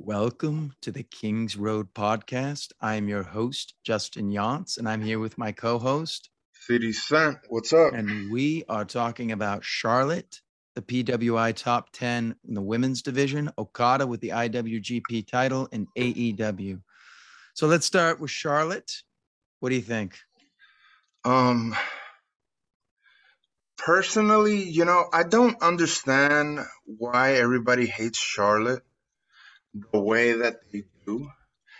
Welcome to the Kings Road podcast. I'm your host, Justin Yance, and I'm here with my co-host, 50 Cent. What's up? and we are talking about Charlotte, the PWI Top 10 in the women's division, Okada with the IWGP title, and AEW. So let's start with Charlotte. What do you think? Personally, I don't understand why everybody hates Charlotte the way that they do.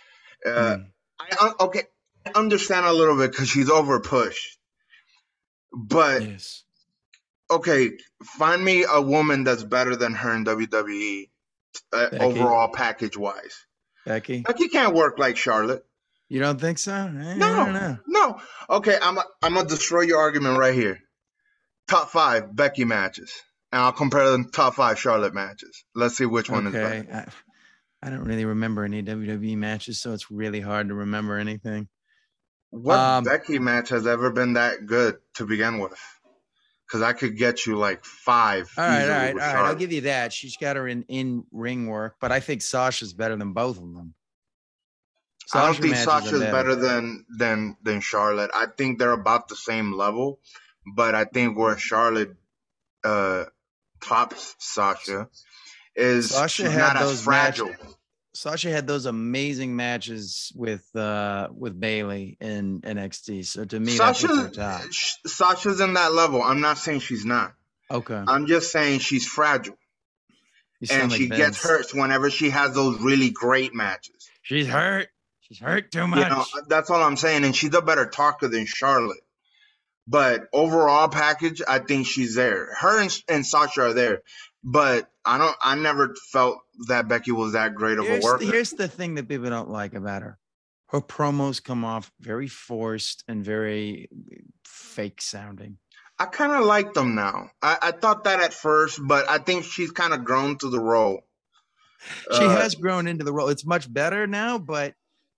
I understand a little bit because she's over pushed. But Yes. okay, find me a woman that's better than her in WWE overall package wise. Becky can't work like Charlotte. You don't think so? I don't know. No. Okay, I'm gonna destroy your argument right here. Top 5 Becky matches, and I'll compare them to top 5 Charlotte matches. Let's see which one is better. I don't really remember any WWE matches, so it's really hard to remember anything. What Becky match has ever been that good to begin with? Because I could get you like 5. All right. I'll give you that. She's got her in ring work, but I think Sasha's better than both of them. I don't think Sasha's better than Charlotte. I think they're about the same level, but I think where Charlotte tops Sasha is Sasha had not those fragile. Sasha had those amazing matches with Bayley in NXT. So to me, that's her top. Sasha's in that level. I'm not saying she's not. Okay. I'm just saying she's fragile. And she gets hurt whenever she has those really great matches. She's hurt. She's hurt too much. That's all I'm saying. And she's a better talker than Charlotte. But overall package, I think she's there. Her and Sasha are there. But I never felt that Becky was that great of a worker. Here's the thing that people don't like about her. Her promos come off very forced and very fake sounding. I kind of like them now. I thought that at first, but I think she's kind of grown to the role. She has grown into the role. It's much better now, but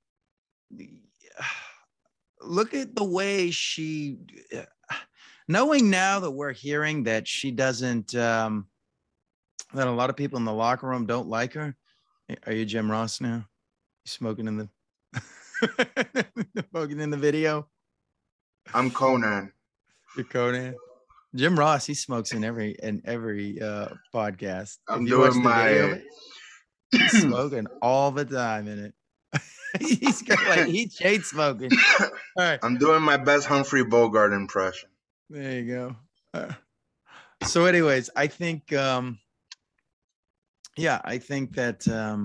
look at the way she, knowing now that we're hearing that she doesn't, that a lot of people in the locker room don't like her. Are you Jim Ross now? You smoking in the smoking in the video? I'm Conan. You're Conan. Jim Ross, he smokes in every podcast. I'm doing my he's smoking all the time in it. He's chain smoking. All right. I'm doing my best Humphrey Bogart impression. There you go. So anyways, I think I think that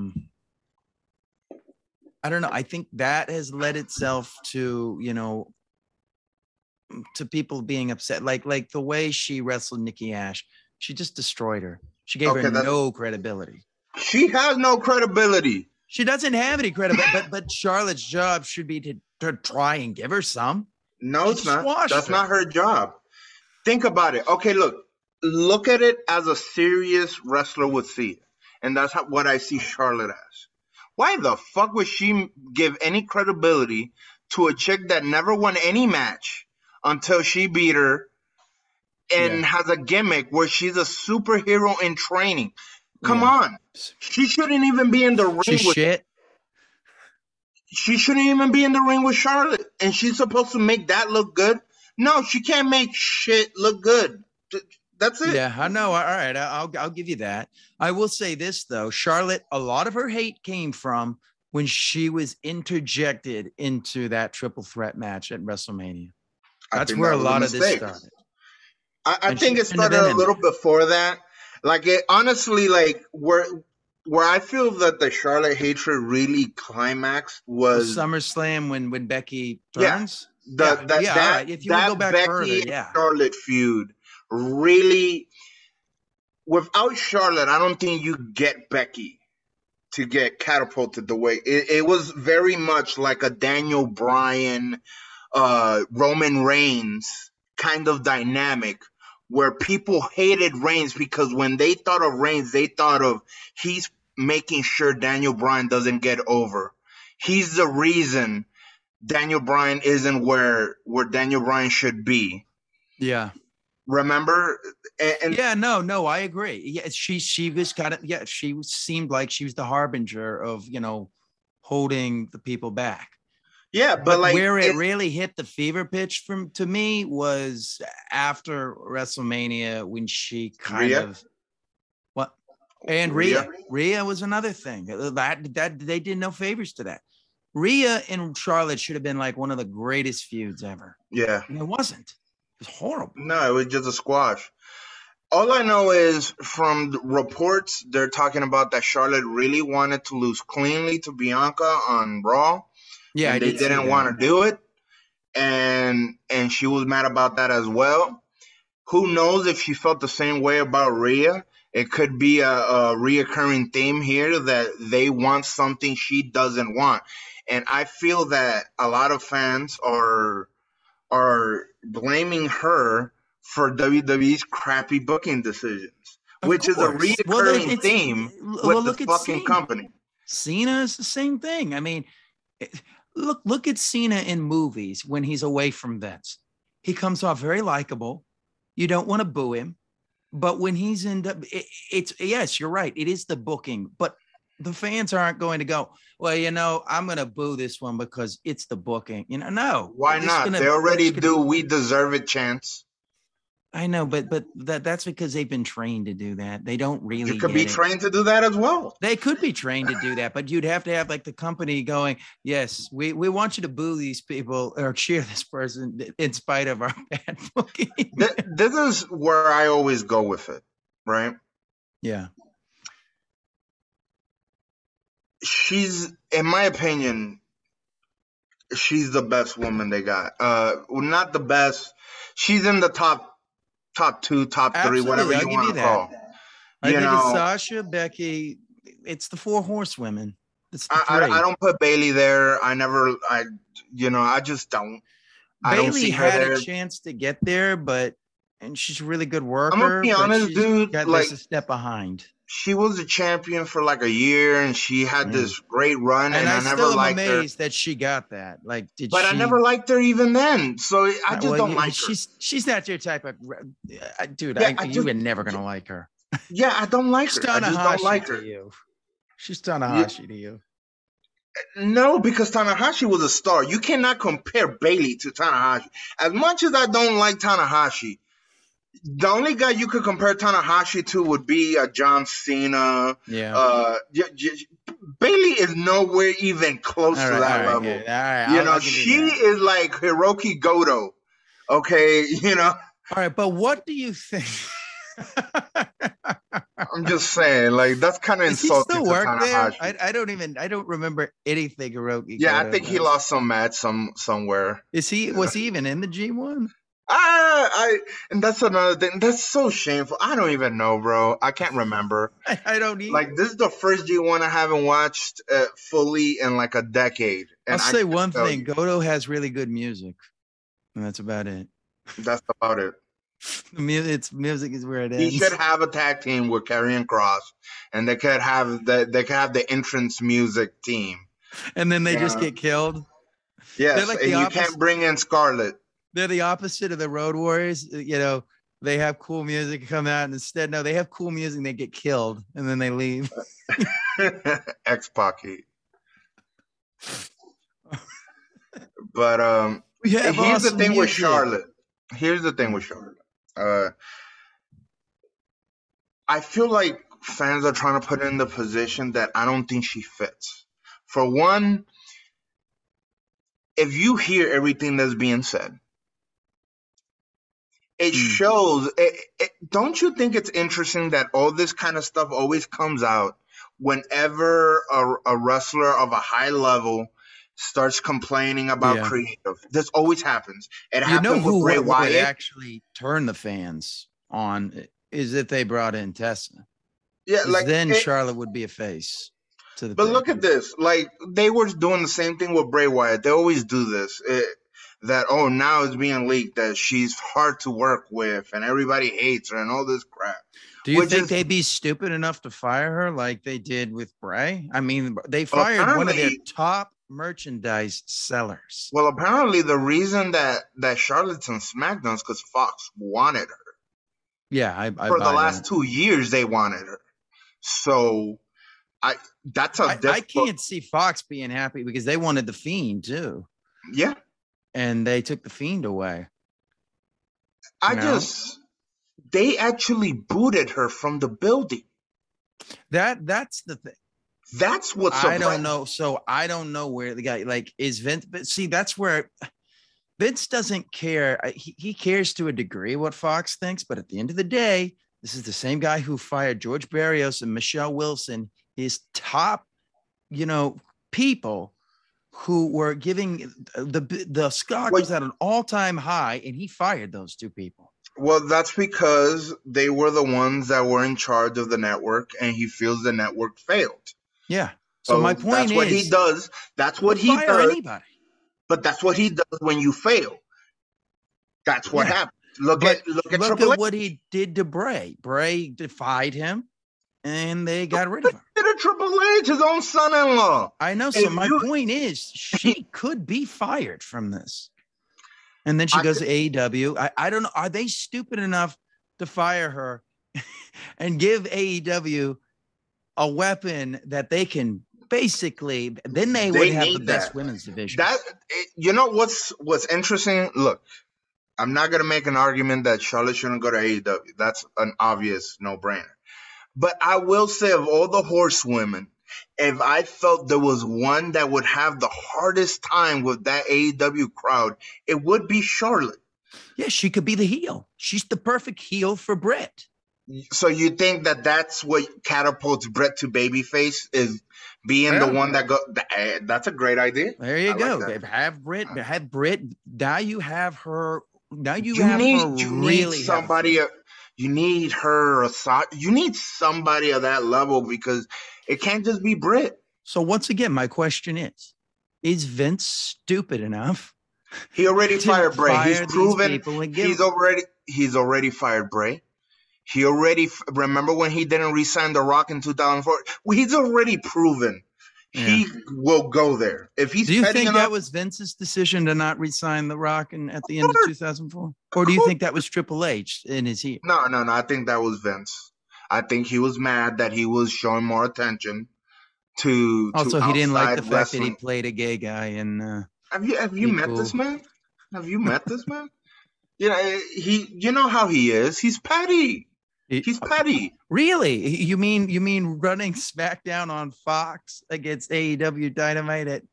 I don't know. I think that has led itself to, to people being upset. Like the way she wrestled Nikki Ash, she just destroyed her. She gave her no credibility. She has no credibility. She doesn't have any credibility, but Charlotte's job should be to try and give her some. No, it's not. That's not her job. Think about it. Okay, look at it as a serious wrestler would see it. And that's what I see Charlotte as. Why the fuck would she give any credibility to a chick that never won any match until she beat her and has a gimmick where she's a superhero in training? Come on. She shouldn't even be in the ring She shouldn't even be in the ring with Charlotte. And she's supposed to make that look good? No, she can't make shit look good. That's it. Yeah, I know. All right, I'll give you that. I will say this, though. Charlotte, a lot of her hate came from when she was interjected into that triple threat match at WrestleMania. That's where a lot of this started. I think it started a little before that. Like, honestly, like, where I feel that the Charlotte hatred really climaxed was SummerSlam when Becky turns. If you want to go back Becky further, Charlotte feud really, without Charlotte, I don't think you get Becky to get catapulted the way it was. Very much like a Daniel Bryan, Roman Reigns kind of dynamic, where people hated Reigns because when they thought of Reigns, they thought of he's making sure Daniel Bryan doesn't get over. He's the reason Daniel Bryan isn't where Daniel Bryan should be. Yeah. Remember? And yeah, no, I agree. Yeah, she was kind of, yeah, she seemed like she was the harbinger of, holding the people back. Yeah, but like where it really hit the fever pitch from to me was after WrestleMania when she kind of what and Rhea was another thing that they did no favors to that. Rhea and Charlotte should have been like one of the greatest feuds ever. Yeah, and it wasn't. It was horrible. No, it was just a squash. All I know is from the reports, they're talking about that Charlotte really wanted to lose cleanly to Bianca on Raw. Yeah, and they didn't want to do it, and she was mad about that as well. Who knows if she felt the same way about Rhea? It could be a reoccurring theme here that they want something she doesn't want, and I feel that a lot of fans are blaming her for WWE's crappy booking decisions, which is a reoccurring theme with the fucking company. Cena is the same thing. I mean, look at Cena in movies when he's away from Vince. He comes off very likable. You don't want to boo him, but when he's in, it's yes, you're right. It is the booking, but the fans aren't going to go, well, I'm going to boo this one because it's the booking. No. Why not? They already do We Deserve It chants. I know, but that's because they've been trained to do that. They don't really. You could be trained to do that as well. They could be trained to do that, but you'd have to have like the company going, yes, we want you to boo these people or cheer this person in spite of our bad booking. This is where I always go with it, right? Yeah. She's, in my opinion, she's the best woman they got. Not the best. She's in the top 2, top 3, absolutely, whatever you want to call. I think it's Sasha, Becky. It's the 4 horsewomen. It's the 3. I don't put Bayley there. I just don't. Bayley had a chance to get there, and she's a really good worker. I'm gonna be honest, dude. Like a step behind. She was a champion for like a year, and she had this great run, and I never liked her. I'm amazed that she got that. Like, I never liked her even then. So I just don't like her. She's not your type of dude. Yeah, you were never gonna like her. Yeah, I don't like her. I just don't like her. She's Tanahashi to you. No, because Tanahashi was a star. You cannot compare Bayley to Tanahashi. As much as I don't like Tanahashi, the only guy you could compare Tanahashi to would be John Cena. Yeah. Bayley is nowhere even close to that level. Yeah. She is like Hiroki Goto. Okay, All right, but what do you think? I'm just saying, like, that's kind of insulting to Tanahashi. I don't remember anything Hiroki. Yeah, Goto I think he lost some match somewhere. Was he even in the G1? And that's another thing. That's so shameful. I don't even know, bro. I can't remember. I don't either. Like, this is the first G1 I haven't watched fully in like a decade. And I'll say one thing. Goto has really good music. And that's about it. That's about it. Its music is where it ends. He should have a tag team with Karrion Kross, and they could have the entrance music team. And then they just get killed. Yes, like, and you can't bring in Scarlett. They're the opposite of the Road Warriors. They have cool music come out, and instead, no, they have cool music. And they get killed, and then they leave. X-Pac. But here's the thing with Charlotte. I feel like fans are trying to put her in the position that I don't think she fits. For one, if you hear everything that's being said, it shows. Don't you think it's interesting that all this kind of stuff always comes out whenever a wrestler of a high level starts complaining about creative? This always happens. It happened with Bray Wyatt. Would actually turn the fans on is if they brought in Tessa. Yeah, like then Charlotte would be a face. But look at this. Like, they were doing the same thing with Bray Wyatt. They always do this. Now it's being leaked that she's hard to work with and everybody hates her and all this crap. Do you think they'd be stupid enough to fire her like they did with Bray? I mean, they fired one of their top merchandise sellers. Well, apparently the reason that Charlotte's on SmackDown is because Fox wanted her. Yeah, I for the buy last that. 2 years they wanted her. So I can't see Fox being happy because they wanted the Fiend too. Yeah. And they took the Fiend away. They actually booted her from the building. That's the thing. That's what's I don't know. So I don't know where the guy like is Vince. But see, that's where Vince doesn't care. He cares to a degree what Fox thinks, but at the end of the day, this is the same guy who fired George Barrios and Michelle Wilson, his top, people who were giving the stock was at an all-time high, and he fired those two people. Well, that's because they were the ones that were in charge of the network, and he feels the network failed. Yeah. So my point is, what he does. That's what he does. Anybody. But that's what he does when you fail. That's what happens. Look at what he did to Bray. Bray defied him, and they got rid of him. Triple H, his own son-in-law. I know. So my point is, she could be fired from this. And then she goes to AEW. I don't know. Are they stupid enough to fire her and give AEW a weapon that they can basically, then they would have the best women's division. What's interesting? Look, I'm not going to make an argument that Charlotte shouldn't go to AEW. That's an obvious no-brainer. But I will say, of all the horsewomen, if I felt there was one that would have the hardest time with that AEW crowd, it would be Charlotte. Yeah, she could be the heel. She's the perfect heel for Brett. So you think that that's what catapults Brett to babyface, is being the one that go? That's a great idea. There you go. Like have Britt. Now you have her. Now you need somebody. You need her. You need somebody of that level, because it can't just be Britt. So once again, my question is Vince stupid enough? He already fired Bray. He's proven. He's already fired Bray. He already, remember when he didn't re-sign The Rock in 2004? Well, he's already proven he will go there. If he's do you think that was Vince's decision to not re-sign The Rock at the end of 2004? Or do you think that was Triple H in his ear? No. I think that was Vince. I think he was mad that he was showing more attention to also, he didn't like the fact that he played a gay guy. And have you met this man? Have you met this man? You know how he is. He's petty. He's petty. Really? You mean running SmackDown on Fox against AEW Dynamite at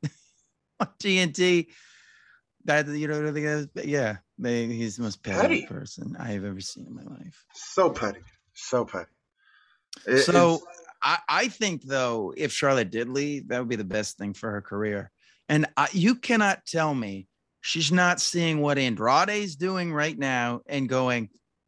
TNT? That he's the most petty person I have ever seen in my life. So petty. I think though, if Charlotte did leave, that would be the best thing for her career. And you cannot tell me she's not seeing what Andrade's doing right now and going,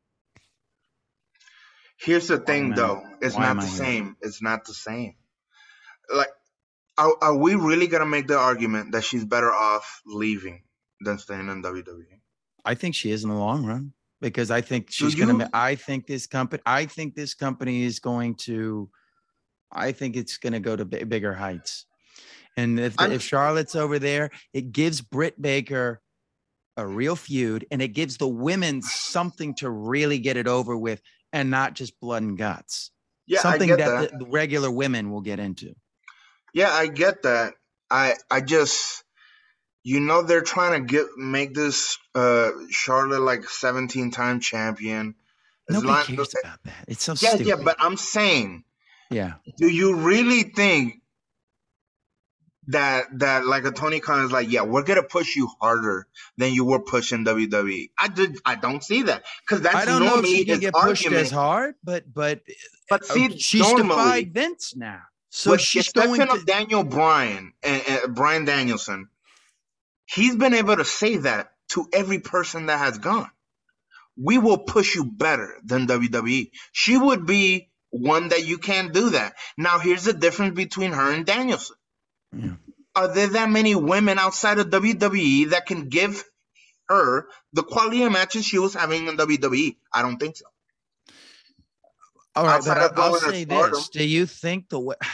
here's the thing, though. It's not the same. It's not the same. Like, are we really going to make the argument that she's better off leaving than staying in WWE? I think she is in the long run, because I think she's going to, I think this company is going to, I think it's going to go to bigger heights. And if Charlotte's over there, it gives Britt Baker a real feud, and it gives the women something to really get it over with, and not just blood and guts. Yeah, something that the regular women will get into. Yeah, I get that. I just, they're trying to make this Charlotte like 17-time champion. Nobody cares about that. It's so stupid. Yeah, but I'm saying, do you really think that like a Tony Khan is like, yeah, we're gonna push you harder than you were pushing WWE? I don't see that, because that's I don't know if she can get pushed as hard, but see, she's defied Vince now, so she's going to Daniel Bryan and Bryan Danielson. He's been able to say that to every person that has gone. We will push you better than WWE. She would be one that you can't do that. Now, here's the difference between her and Danielson. Yeah. Are there that many women outside of WWE that can give her the quality of matches she was having in WWE? I don't think so. All right, but I'll say this. Do you think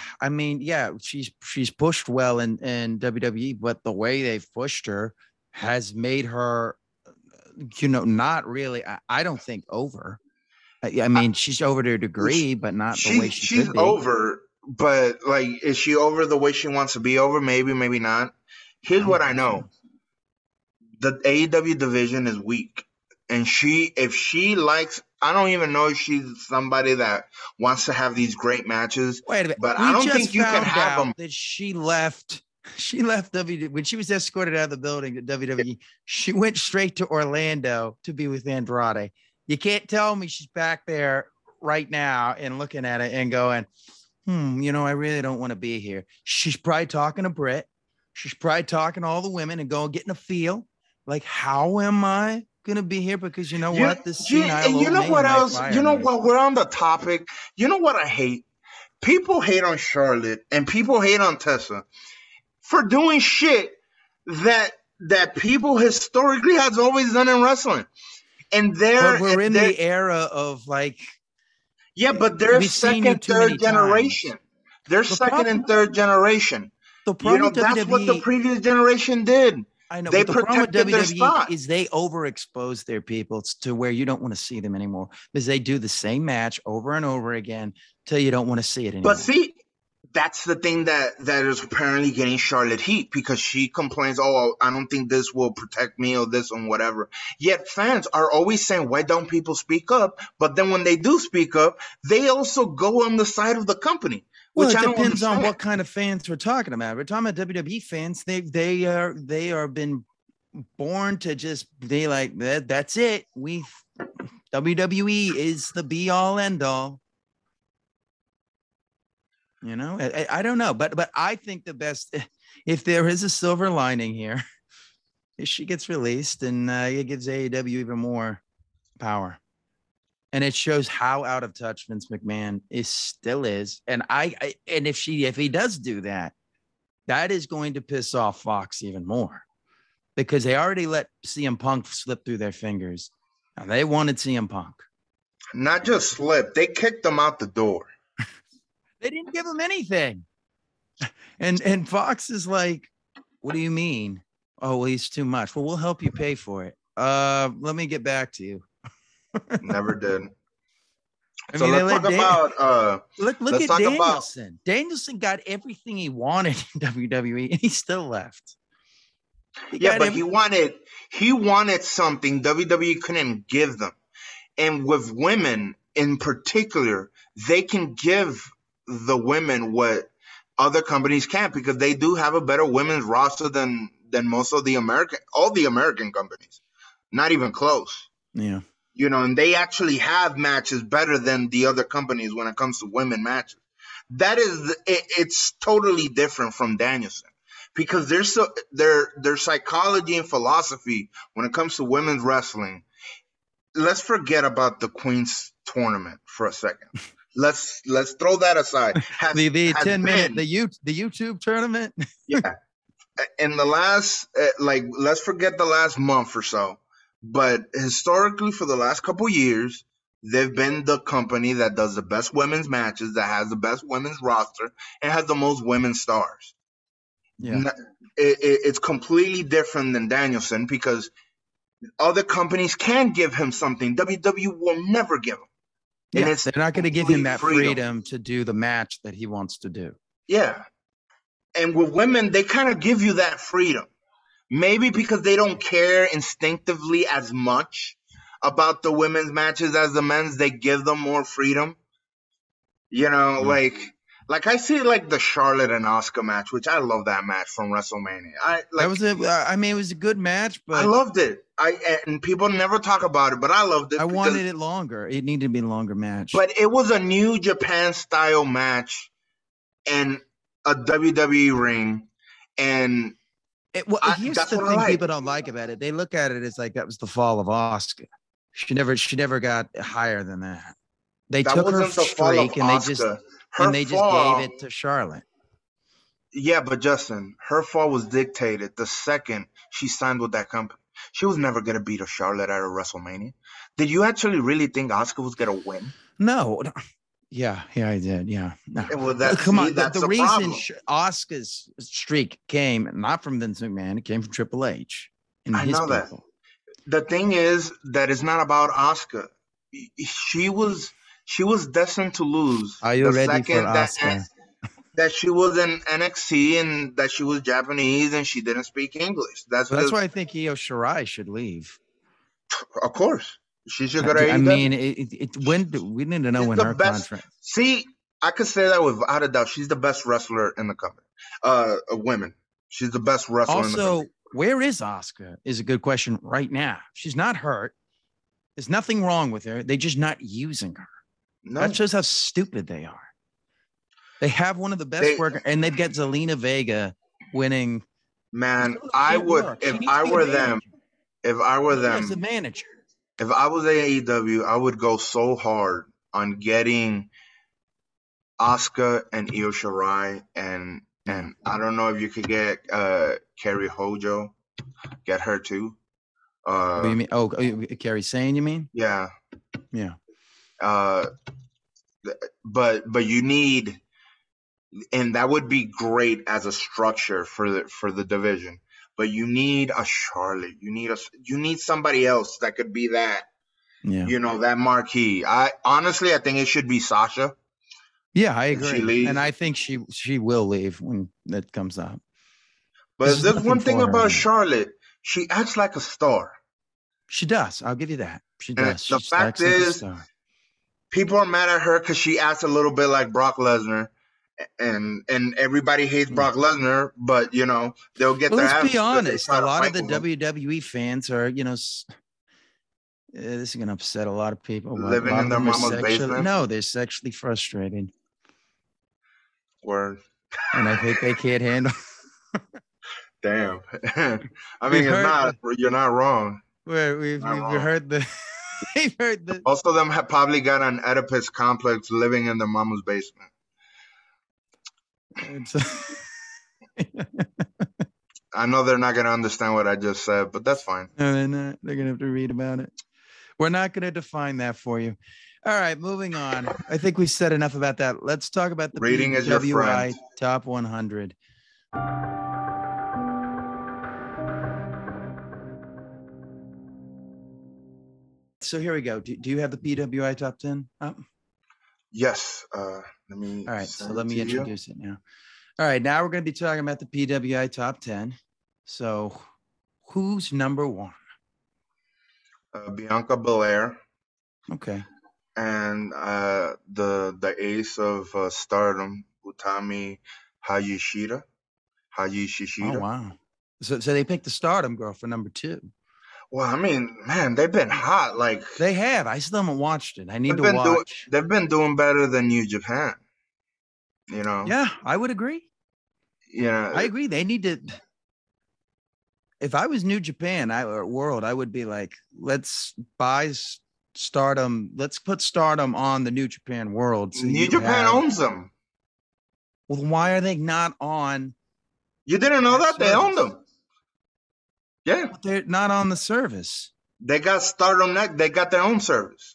she's pushed well in WWE, but the way they've pushed her has made her, not really, I don't think, over. I mean, she's over to a degree, but not the way she could be. She's over, but like, is she over the way she wants to be over? Maybe, maybe not. Here's what I know. So. The AEW division is weak. And if she likes, I don't even know if she's somebody that wants to have these great matches. Wait a minute. But I don't think you can have them. That she left WWE when she was escorted out of the building at WWE. She went straight to Orlando to be with Andrade. You can't tell me she's back there right now and looking at it and going, I really don't want to be here. She's probably talking to Britt. She's probably talking to all the women and getting a feel like, how am I going to be here? Because what? This senile you know what else? You know what? We're on the topic. You know what I hate? People hate on Charlotte and people hate on Tessa for doing shit that people historically has always done in wrestling. And we're in the era of like, yeah, but they're second, third generation. They're second and third generation. That's what the previous generation did. I know. They protected their spot. Is they overexpose their people to where you don't want to see them anymore because they do the same match over and over again till you don't want to see it anymore. But see, that's the thing that is apparently getting Charlotte heat because she complains, oh, I don't think this will protect me or this and whatever. Yet fans are always saying, why don't people speak up? But then when they do speak up, they also go on the side of the company. Well, it depends on what kind of fans we're talking about. We're talking about WWE fans. They are been born to just be like that. That's it. WWE is the be all end all. I don't know, but I think the best, if there is a silver lining here, is she gets released and it gives AEW even more power. And it shows how out of touch Vince McMahon still is. And if he does do that, that is going to piss off Fox even more because they already let CM Punk slip through their fingers. And they wanted CM Punk. Not just slip, they kicked him out the door. They didn't give him anything. And Fox is like, what do you mean? Oh, well, he's too much. Well, we'll help you pay for it. Let me get back to you. Never did. Let's talk about look at Danielson. Danielson got everything he wanted in WWE and he still left. He wanted something WWE couldn't give them. And with women in particular, they can give the women what other companies can't because they do have a better women's roster than most of all the American companies. Not even close. Yeah. And they actually have matches better than the other companies when it comes to women matches. It's totally different from Danielson because their psychology and philosophy when it comes to women's wrestling. Let's forget about the Queen's tournament for a second. Let's throw that aside. The 10-minute the YouTube tournament. Yeah, in the last let's forget the last month or so. But historically, for the last couple years, they've been the company that does the best women's matches, that has the best women's roster, and has the most women's stars. Yeah, it's completely different than Danielson because other companies can give him something WWE will never give him. Yeah, and they're not going to give him that freedom to do the match that he wants to do. Yeah, and with women, they kind of give you that freedom. Maybe because they don't care instinctively as much about the women's matches as the men's, they give them more freedom. Like I see like the Charlotte and Asuka match, which I love that match from WrestleMania. It was a good match, but I loved it. And people never talk about it, but I loved it. I wanted it longer. It needed to be a longer match. But it was a New Japan style match and a WWE ring and here's the thing people don't like about it. They look at it as like that was the fall of Asuka. She never got higher than that. They took her streak and they just gave it to Charlotte. Yeah, but Justin, her fall was dictated the second she signed with that company. She was never gonna beat a Charlotte at a WrestleMania. Did you actually really think Asuka was gonna win? No. Yeah, I did. Yeah. No. Well, come on. The reason Asuka's streak came not from Vince McMahon, it came from Triple H. I know that. The thing is that it's not about Asuka. she was destined to lose Are you the ready for second Asuka? that she was in NXT and that she was Japanese and she didn't speak English. That's why I think Io Shirai should leave. Of course, she should go to AEW. I mean, we need to know when her contract. See, I could say that without a doubt. She's the best wrestler in the company. Women. She's the best wrestler in the company. Also, where is Asuka is a good question right now. She's not hurt. There's nothing wrong with her. They're just not using her. No. That shows how stupid they are. They have one of the best workers, and they've got Zelina Vega winning. Man, I would if I were them. If I were them, as a manager, if I was AEW, I would go so hard on getting Asuka and Io Shirai, and I don't know if you could get Kerry Hojo, get her too. What do you mean? Oh, Kerry Sane, you mean? Yeah. But you need, and that would be great as a structure for the division. But you need a Charlotte. You need somebody else that could be that. Yeah. That marquee. I think it should be Sasha. Yeah, I agree. And I think she will leave when that comes up. But there's one thing about Charlotte. She acts like a star. She does. I'll give you that. She does. The fact is, people are mad at her because she acts a little bit like Brock Lesnar. And everybody hates Brock Lesnar, but they'll get their ass. Let's be honest. A lot of the WWE fans are, this is going to upset a lot of people. Living in their mama's basement. No, they're sexually frustrated. Word. And I think they can't handle. Damn. I mean, you're not wrong. We've heard the. We've heard the. Most of them have probably got an Oedipus complex living in their mama's basement. I know they're not going to understand what I just said, but that's fine. No, they're not. They're going to have to read about it. We're not going to define that for you. All right, moving on. I think we said enough about that. Let's talk about the Reading is your friend. Top 100. So here we go. Do you have the PWI Top 10 up? Yes. Let me. All right. So let me introduce it now. All right. Now we're going to be talking about the PWI Top 10. So who's number one? Bianca Belair. Okay. And the ace of Stardom, Utami Hayashishita. Oh wow! So they picked the Stardom girl for number 2. Well, I mean, man, they've been hot. Like they have. I still haven't watched it. I need to watch. They've been doing better than New Japan. Yeah, I would agree. Yeah, I agree. They need to. If I was New Japan or World, I would be like, let's buy Stardom. Let's put Stardom on the New Japan World. So New Japan owns them. Well, why are they not on? You didn't know that? They own them. Yeah. But they're not on the service. They got Stardom Net. They got their own service.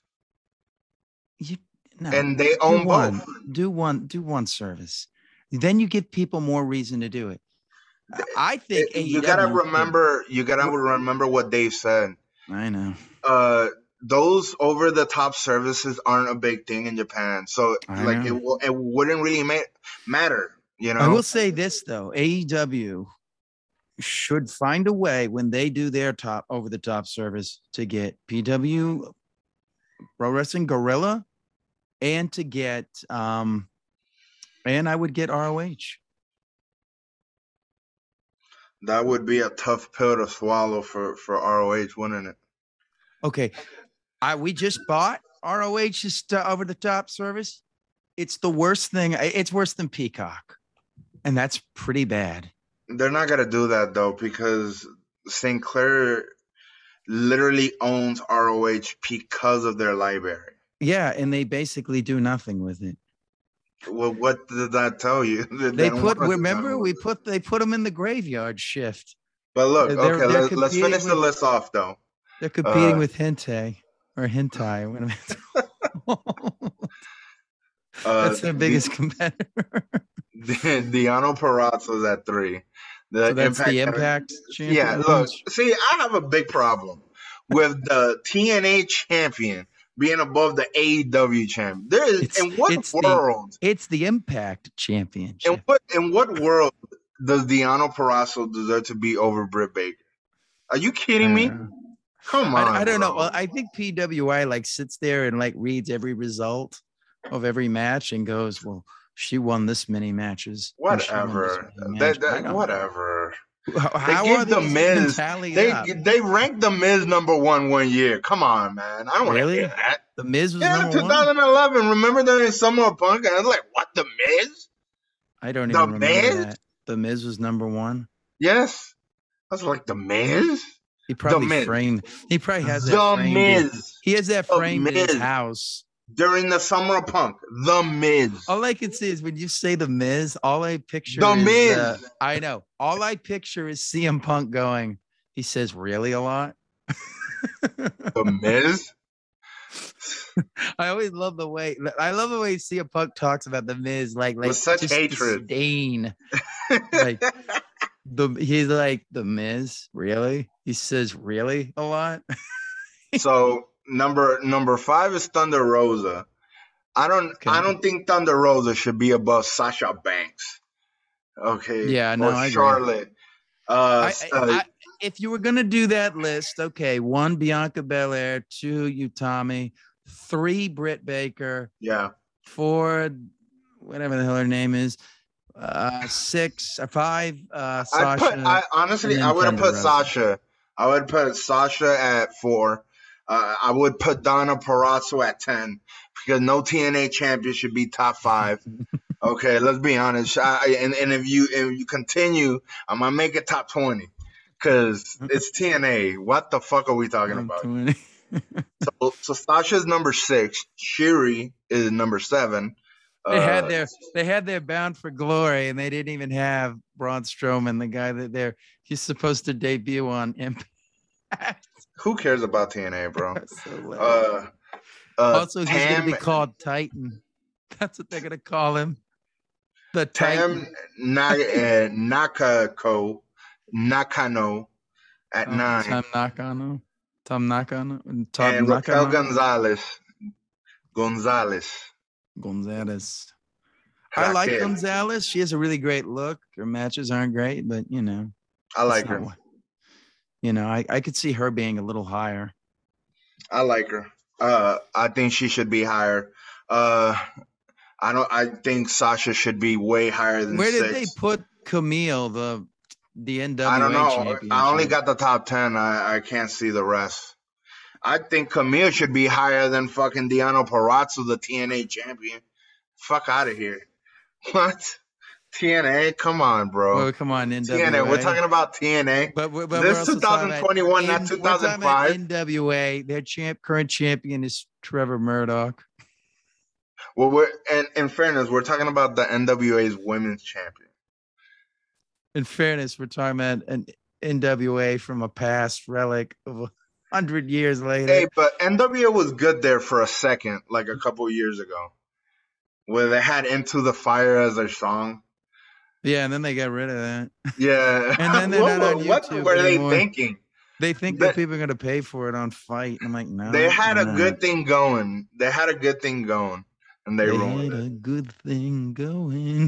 And they own both. Do one service. Then you give people more reason to do it. I think you gotta remember. You gotta remember what Dave said. I know. Those over the top services aren't a big thing in Japan, so it wouldn't really matter. I will say this though: AEW should find a way when they do their top over the top service to get PW, Pro Wrestling Guerrilla, and to get and I would get ROH. That would be a tough pill to swallow for ROH, wouldn't it? Okay. We just bought ROH's over the top service. It's the worst thing. It's worse than Peacock. And that's pretty bad. They're not going to do that, though, because Sinclair literally owns ROH because of their library. Yeah, and they basically do nothing with it. Well, what did that tell you? They put them in the graveyard shift. But look, let's finish the list off, though. They're competing with Hentai. That's their biggest competitor. Deonna Purrazzo's at 3. So that's the Impact champion? Yeah, look. See, I have a big problem with the TNA champion being above the AEW champ. There is in what world? It's the Impact Championship. In what world does Deonna Purrazzo deserve to be over Britt Baker? Are you kidding me? Come on. I don't know. Well, I think PWI like sits there and like reads every result of every match and goes, well, she won this many matches. Whatever. Whatever. How they give the Miz. They ranked the Miz #1 one year. Come on, man. I don't want to hear that. The Miz was number 2011. One? Remember that in Summer Punk? And I was like, what, the Miz? I don't even remember that. The Miz was #1. Yes. I was like, the Miz? He probably framed. He probably has that framed. Miz. He has that framed in his house. During the Summer of Punk, The Miz. All I can see is when you say The Miz, all I picture The Miz. I know. All I picture is CM Punk going, he says really a lot. The Miz? I always love the way CM Punk talks about The Miz, like with such hatred. Disdain. He's like, The Miz, really? He says really a lot. So number 5 is Thunder Rosa. I don't think Thunder Rosa should be above Sasha Banks. Okay. Yeah, no, I Charlotte. Agree. If you were gonna do that list, okay, 1 Bianca Belair, 2 Utami, 3 Britt Baker, 4 whatever the hell her name is, 5 Sasha. Honestly, I would have put Sasha. I would put Sasha at 4. I would put Deonna Purrazzo at 10 because no TNA champion should be top 5. Okay, let's be honest. And if you continue, I'm gonna make it top 20 because it's TNA. What the fuck are we talking about? So Sasha's number 6. Shuri is number 7. They had their Bound for Glory, and they didn't even have Braun Strowman, the guy that he's supposed to debut on Impact. Who cares about TNA, bro? Also, he's going to be called Titan. That's what they're going to call him. The Titan. Nakano at 9. Tom Nakano. And Raquel Gonzalez. I like Gonzalez. She has a really great look. Her matches aren't great, but I like her. I could see her being a little higher. I like her. I think she should be higher. I think Sasha should be way higher than 6. Where did they put Camille, the NWA I don't know. championship? I only got the top 10. I can't see the rest. I think Camille should be higher than fucking Deonna Purrazzo, the TNA champion. Fuck out of here. What? TNA? Come on, bro. Well, come on, NWA. TNA. We're talking about TNA. But this is 2021, not 2005. NWA. Their current champion is Trevor Murdoch. Well, in fairness, we're talking about the NWA's women's champion. In fairness, we're talking about an NWA from a past relic of 100 years later. Hey, but NWA was good there for a second, like a couple years ago, where they had Into the Fire as their song. Yeah, and then they got rid of that. Yeah. And then they're not on YouTube what were anymore. They thinking? They think that people are going to pay for it on Fight. I'm like, no. They had a good thing going. And they ruined it. They had a good thing going.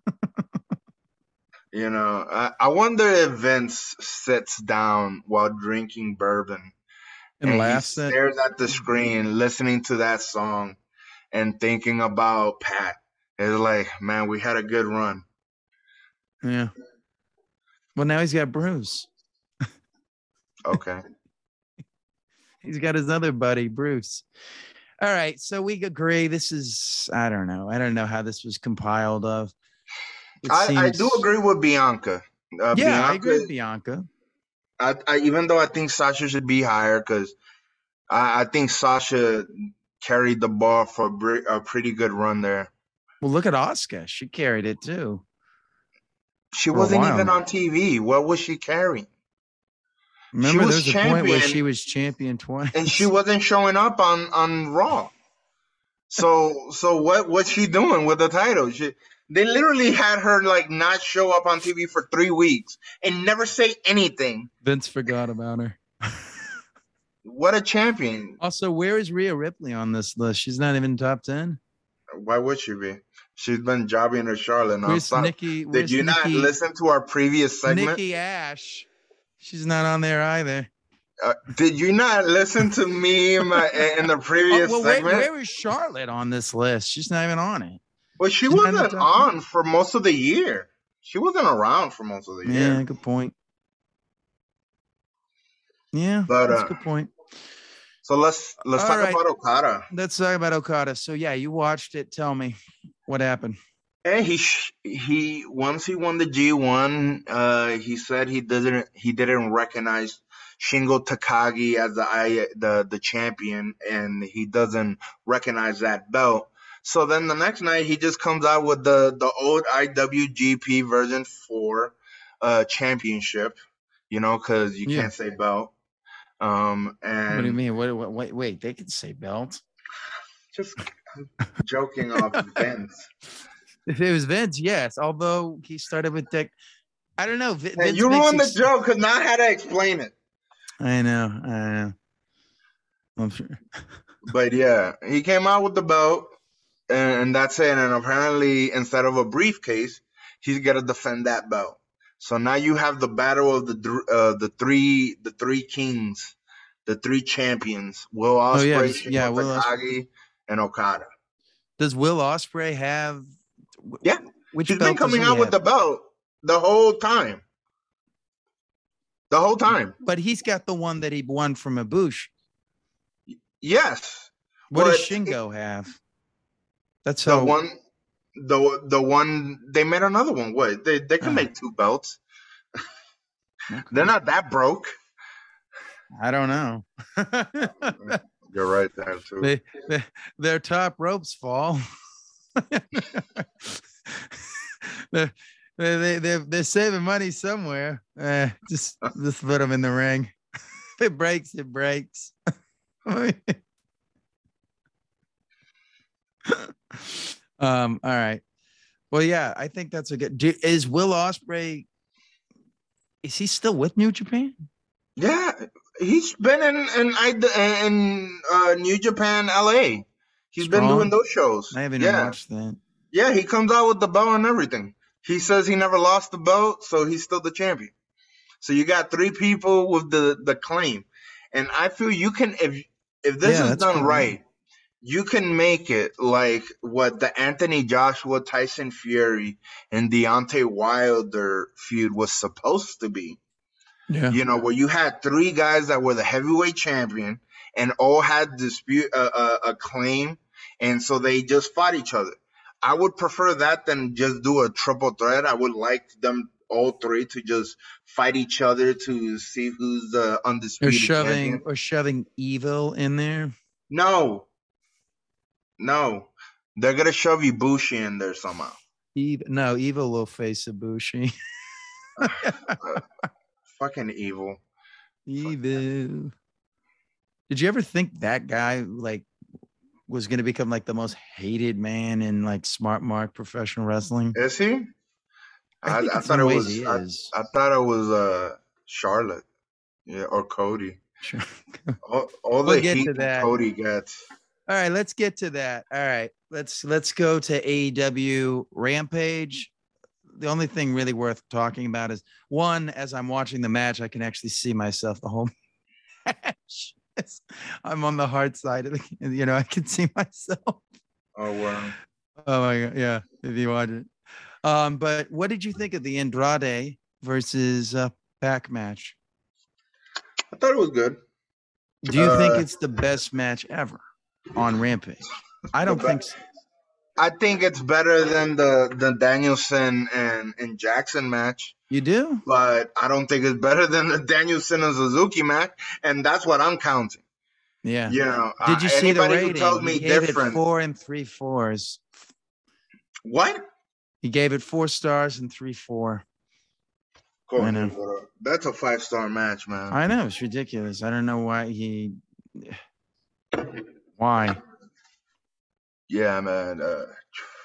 I wonder if Vince sits down while drinking bourbon and he stares at the screen, listening to that song and thinking about Pat. It's like, man, we had a good run. Yeah. Well, now he's got Bruce. Okay. He's got his other buddy, Bruce. All right. So we agree. This is, I don't know how this was compiled of. I do agree with Bianca. I agree with Bianca. I even though I think Sasha should be higher because I think Sasha carried the ball for a pretty good run there. Well, look at Asuka. She carried it too. She wasn't even on TV. What was she carrying? Remember, there was a point where she was champion twice, and she wasn't showing up on Raw. So what's she doing with the title? They literally had her not show up on TV for 3 weeks and never say anything. Vince forgot about her. What a champion. Also, where is Rhea Ripley on this list? She's not even top 10. Why would she be? She's been jobbing to Charlotte Where's nonstop. Nikki? Did you not listen to our previous segment? Nikki Ash. She's not on there either. Did you not listen to me in the previous segment? Where is Charlotte on this list? She's not even on it. Well, she wasn't on for most of the year. She wasn't around for most of the year. Yeah, good point. Yeah, that's a good point. So let's talk about Okada. Let's talk about Okada. So yeah, you watched it. Tell me what happened. And he once he won the G1, he said he didn't recognize Shingo Takagi as the champion, and he doesn't recognize that belt. So then the next night he just comes out with the old IWGP version 4 championship, because you can't say belt. And what do you mean? Wait, they can say belt. Just joking off Vince. If it was Vince, yes. Although he started with Dick. I don't know. Vince you ruined the joke because now I had to explain it. I know. I'm sure. But yeah, he came out with the belt, and that's it. And apparently, instead of a briefcase, he's got to defend that belt. So now you have the battle of the three kings, the 3 champions: Will Ospreay, Shingo Takagi, and Okada. Does Will Ospreay have? Yeah, he's been coming out with the belt the whole time. The whole time. But he's got the one that he won from Ibushi. Yes. What does Shingo have? That's the one. The one they made another one. What they can make 2 belts. Okay. They're not that broke. I don't know. You're right there too. Their top ropes fall. They're saving money somewhere. Just put them in the ring. If it breaks, it breaks. All right. Well, yeah, I think that's a good. Is Will Ospreay? Is he still with New Japan? Yeah, he's been in New Japan, LA. He's been doing those shows. I haven't watched that. Yeah, he comes out with the belt and everything. He says he never lost the belt, so he's still the champion. So you got 3 people with the claim, and I feel you can if this is done right. You can make it like what the Anthony Joshua, Tyson Fury, and Deontay Wilder feud was supposed to be. Yeah. Where you had 3 guys that were the heavyweight champion and all had a claim, and so they just fought each other. I would prefer that than just do a triple threat. I would like them all 3 to just fight each other to see who's the undisputed champion. Or shoving Evil in there. No, they're gonna shove Ibushi in there somehow. Evil will face Ibushi. Fucking Evil. Did you ever think that guy was gonna become the most hated man in Smart Mark professional wrestling? Is he? I thought it was. I thought it was Charlotte, or Cody. Sure. all the heat that Cody gets. All right, let's get to that. All right, let's go to AEW Rampage. The only thing really worth talking about is, one, as I'm watching the match, I can actually see myself the whole match. I'm on the hard side of the, I can see myself. Oh wow! Oh my God, yeah. If you watch it, but what did you think of the Andrade versus Pac match? I thought it was good. Do you think it's the best match ever on Rampage? I don't think so. I think it's better than the Danielson and Jackson match. You do? But I don't think it's better than the Danielson and Suzuki match, and that's what I'm counting. Yeah. Did you see the rating? Who tells me he gave different. It 4 3/4. What? He gave it 4 stars and 3/4. I know. That's a 5-star match, man. I know, it's ridiculous. I don't know why Why? Yeah, man.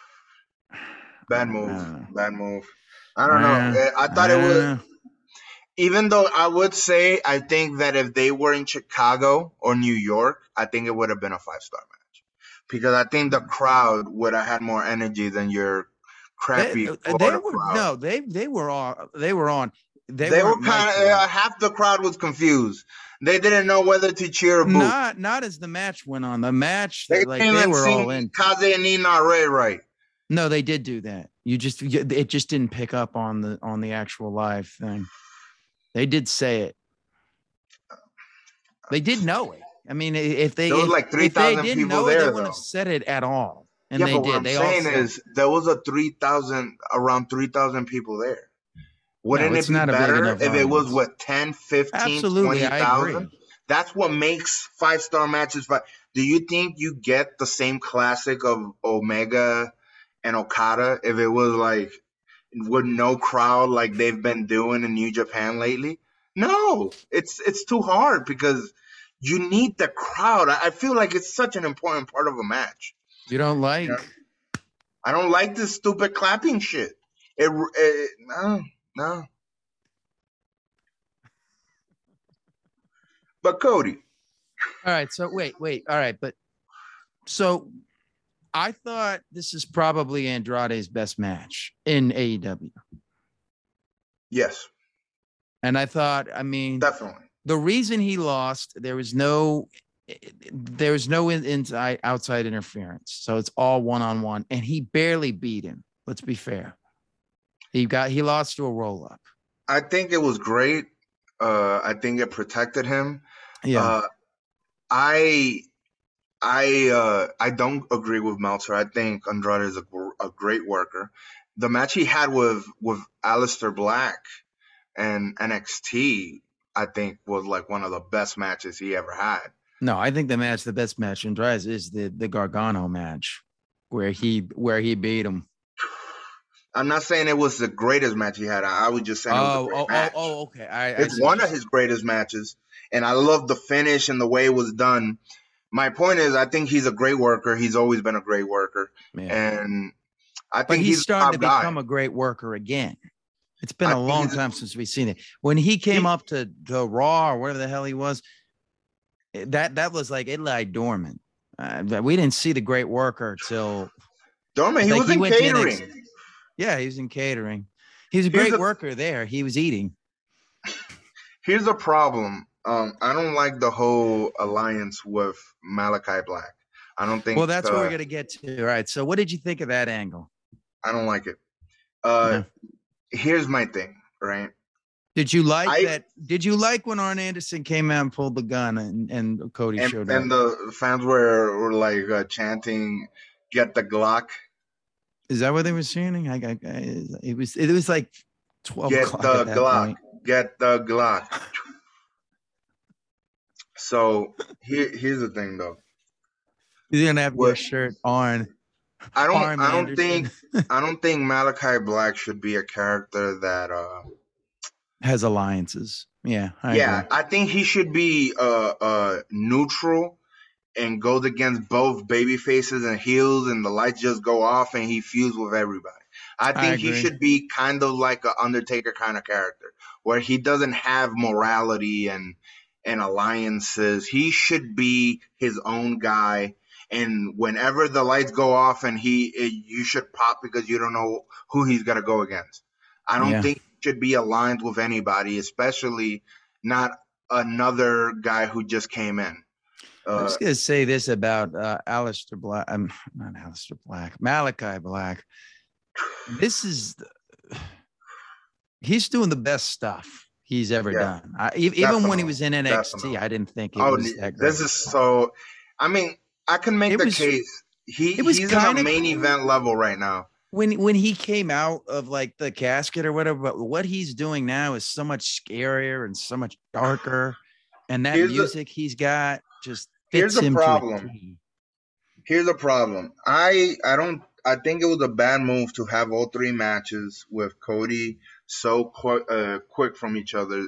Bad move. I don't know. I thought it was. Even though I would say, I think that if they were in Chicago or New York, I think it would have been a 5-star match because I think the crowd would have had more energy than your crappy They Florida were crowd. no, they were on. They were on. They were kind of half the crowd was confused. They didn't know whether to cheer or boo. Not as the match went on. The match, They like came they and were sing all in. Kaze and Nina Ray right. No, they did do that. It just didn't pick up on the actual live thing. They did say it. They did know it. I mean, if they there was like 3,000 people know there, they wouldn't have said it at all. And yeah, they but did. what I'm they saying all is there was around 3,000 people there. Wouldn't no, it be better if it was with 10, 15, Absolutely, 20,000? That's what makes 5-star matches fun. Do you think you get the same classic of Omega and Okada if it was like with no crowd like they've been doing in New Japan lately? No, it's too hard because you need the crowd. I feel like it's such an important part of a match. You don't like? You know? I don't like this stupid clapping shit. No. But Cody. All right. So wait. All right. But so I thought this is probably Andrade's best match in AEW. Yes. And I thought, I mean, definitely the reason he lost, there was no inside outside interference. So it's all one-on-one, and he barely beat him. Let's be fair. He lost to a roll-up. I think it was great. I think it protected him. Yeah. I don't agree with Meltzer. I think Andrade is a great worker. The match he had with Aleister Black and NXT, I think, was like one of the best matches he ever had. No, I think the best match Andrade is the Gargano match where he beat him. I'm not saying it was the greatest match he had. I was just saying it was a great match. Okay. It's one of his greatest matches, and I love the finish and the way it was done. My point is, I think he's a great worker. He's always been a great worker, and I think he's starting to become a great worker again. It's been a long time since we've seen it. When he came up to Raw or whatever the hell he was, that was like it lied dormant. We didn't see the great worker till dormant. He was in catering. Yeah, he was in catering. He was a great worker there. He was eating. Here's the problem. I don't like the whole alliance with Malachi Black. I don't think. Well, that's what we're gonna get to. All right. So, what did you think of that angle? I don't like it. Here's my thing. Right. Did you like that? Did you like when Arn Anderson came out and pulled the gun and Cody showed up? And the fans were like chanting, "Get the Glock." Is that what they were chanting? It was like 12 Get o'clock the at that Glock. point. Get the Glock. So here's the thing, though. You're gonna have your shirt on. I don't think Malachi Black should be a character that has alliances. Yeah. I think he should be neutral and goes against both baby faces and heels, and the lights just go off and he feuds with everybody. I think he should be kind of like an Undertaker kind of character, where he doesn't have morality and alliances. He should be his own guy. And whenever the lights go off and you should pop because you don't know who he's gonna go against. I don't think he should be aligned with anybody, especially not another guy who just came in. I'm just gonna say this about Aleister Black. Not Aleister Black, Malachi Black. He's doing the best stuff he's ever done. Even when he was in NXT, I didn't think it was that great. This is so. I mean, I can make the case. He's on a main event level right now. When he came out of like the casket or whatever, but what he's doing now is so much scarier and so much darker, and that music he's got just fits him. Here's the problem. I think it was a bad move to have all three matches with Cody so quick from each other.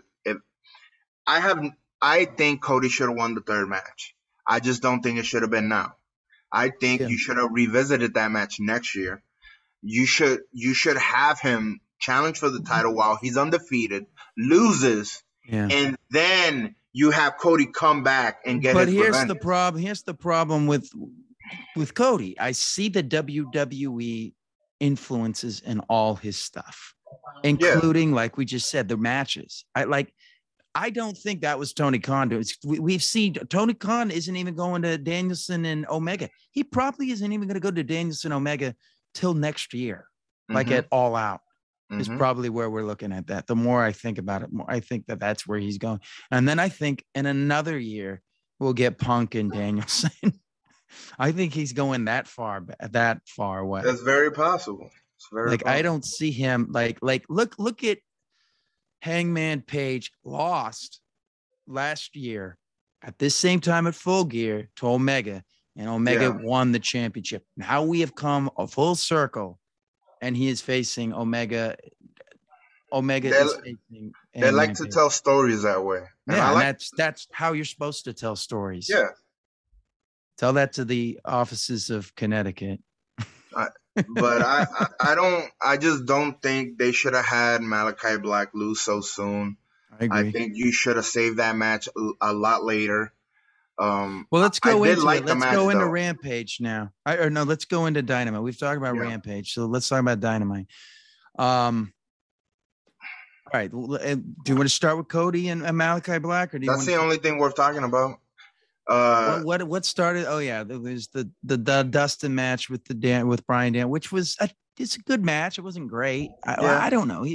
I think Cody should have won the third match. I just don't think it should have been now. I think you should have revisited that match next year. You should have him challenge for the title while he's undefeated, loses, and then you have Cody come back and get his revenge. Here's the problem with Cody. I see the WWE influences in all his stuff, including, like we just said, the matches. I don't think that was Tony Khan. We've seen Tony Khan isn't even going to Danielson and Omega. He probably isn't even going to go to Danielson Omega till next year, like at All Out. Is probably where we're looking at that. The more I think about it, more I think that that's where he's going. And then I think in another year, we'll get Punk and Danielson. I think he's going that far away. That's very possible. It's very possible. I don't see him look at Hangman Page lost last year at this same time at Full Gear to Omega, and Omega won the championship. Now we have come a full circle, and he is facing Omega. Is facing. They like to tell stories that way. And that's how you're supposed to tell stories. Yeah. Tell that to the offices of Connecticut. But I just don't think they should have had Malachi Black lose so soon. I agree. I think you should have saved that match a lot later. Well, let's go into it. Let's go into Rampage now. Let's go into Dynamite. We've talked about Rampage, so let's talk about Dynamite. All right. Do you want to start with Cody and Malachi Black, or do you? That's the only thing worth talking about. What started? Oh yeah, there was the Dustin match with Bryan Danielson, which was it's a good match. It wasn't great. I don't know.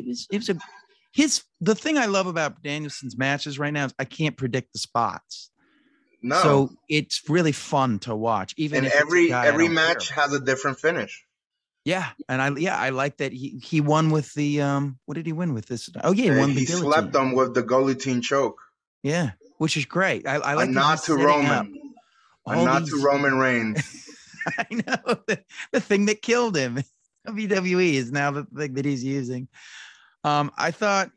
The thing I love about Danielson's matches right now is I can't predict the spots. No. So it's really fun to watch. Even if every match has a different finish. Yeah, and I like that he won with the what did he win with this? Oh yeah, he won the guillotine. He slept them with the guillotine choke. Yeah, which is great. I like not to Roman. Not to Roman Reigns. I know the thing that killed him. WWE is now the thing that he's using. I thought,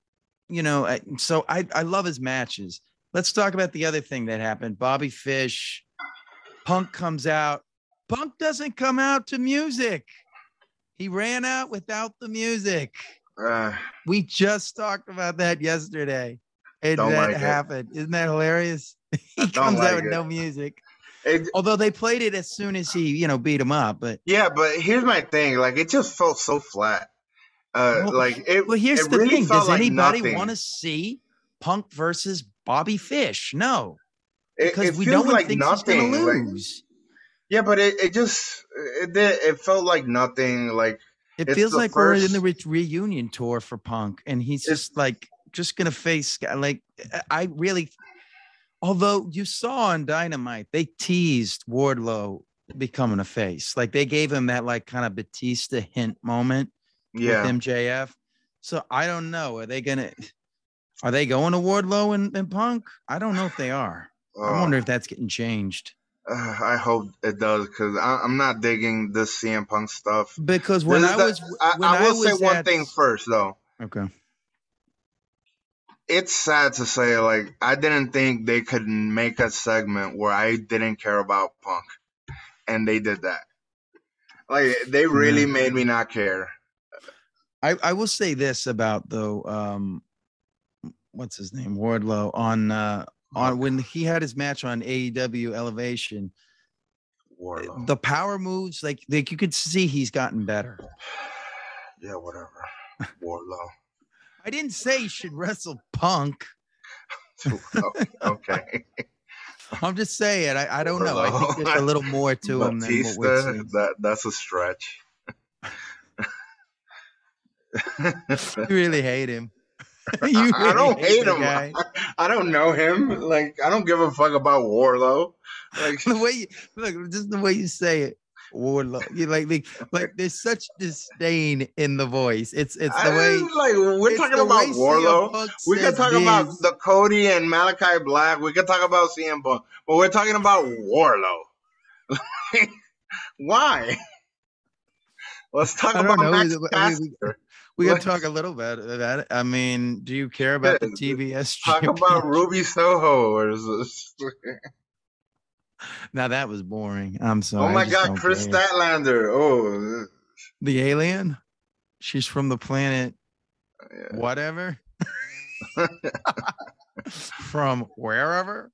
so I love his matches. Let's talk about the other thing that happened. Bobby Fish, Punk comes out. Punk doesn't come out to music. He ran out without the music. We just talked about that yesterday. And that happened. Isn't that hilarious? He comes out with no music. Although they played it as soon as he, beat him up. But here's my thing. It just felt so flat. Here's the thing. Does anybody want to see Punk versus Bobby Fish? No. Because we don't think he's going to lose. But it felt like nothing. It feels like we're in the reunion tour for Punk, and he's just going to face although you saw on Dynamite, they teased Wardlow becoming a face. They gave him that kind of Batista hint moment with MJF. So I don't know. Are they going to Wardlow and Punk? I don't know if they are. I wonder if that's getting changed. I hope it does, because I'm not digging this CM Punk stuff. Because I will say one thing first, though. Okay. It's sad to say, I didn't think they could make a segment where I didn't care about Punk, and they did that. They really made me not care. I will say this about, though, what's his name, Wardlow, on when he had his match on AEW Elevation, Wardlow. The power moves, you could see he's gotten better. Yeah, whatever. Wardlow. I didn't say he should wrestle Punk. Okay. I'm just saying. I don't know. I think there's a little more to him than what we're seeing. That's a stretch. You really hate him. I don't hate him. I don't know him. I don't give a fuck about Wardlow. The way you say it, Wardlow. You there's such disdain in the voice. It's the way. We're talking about Wardlow. We can talk about the Cody and Malachi Black. We can talk about CM Punk, but we're talking about Wardlow. Why? Let's talk about Max Caster. We can talk a little bit about it. I mean, do you care about the TBS? Talk about Ruby Soho. Now that was boring. I'm sorry. Oh my God, Chris Statlander. Oh, the alien. She's from the planet whatever. From wherever.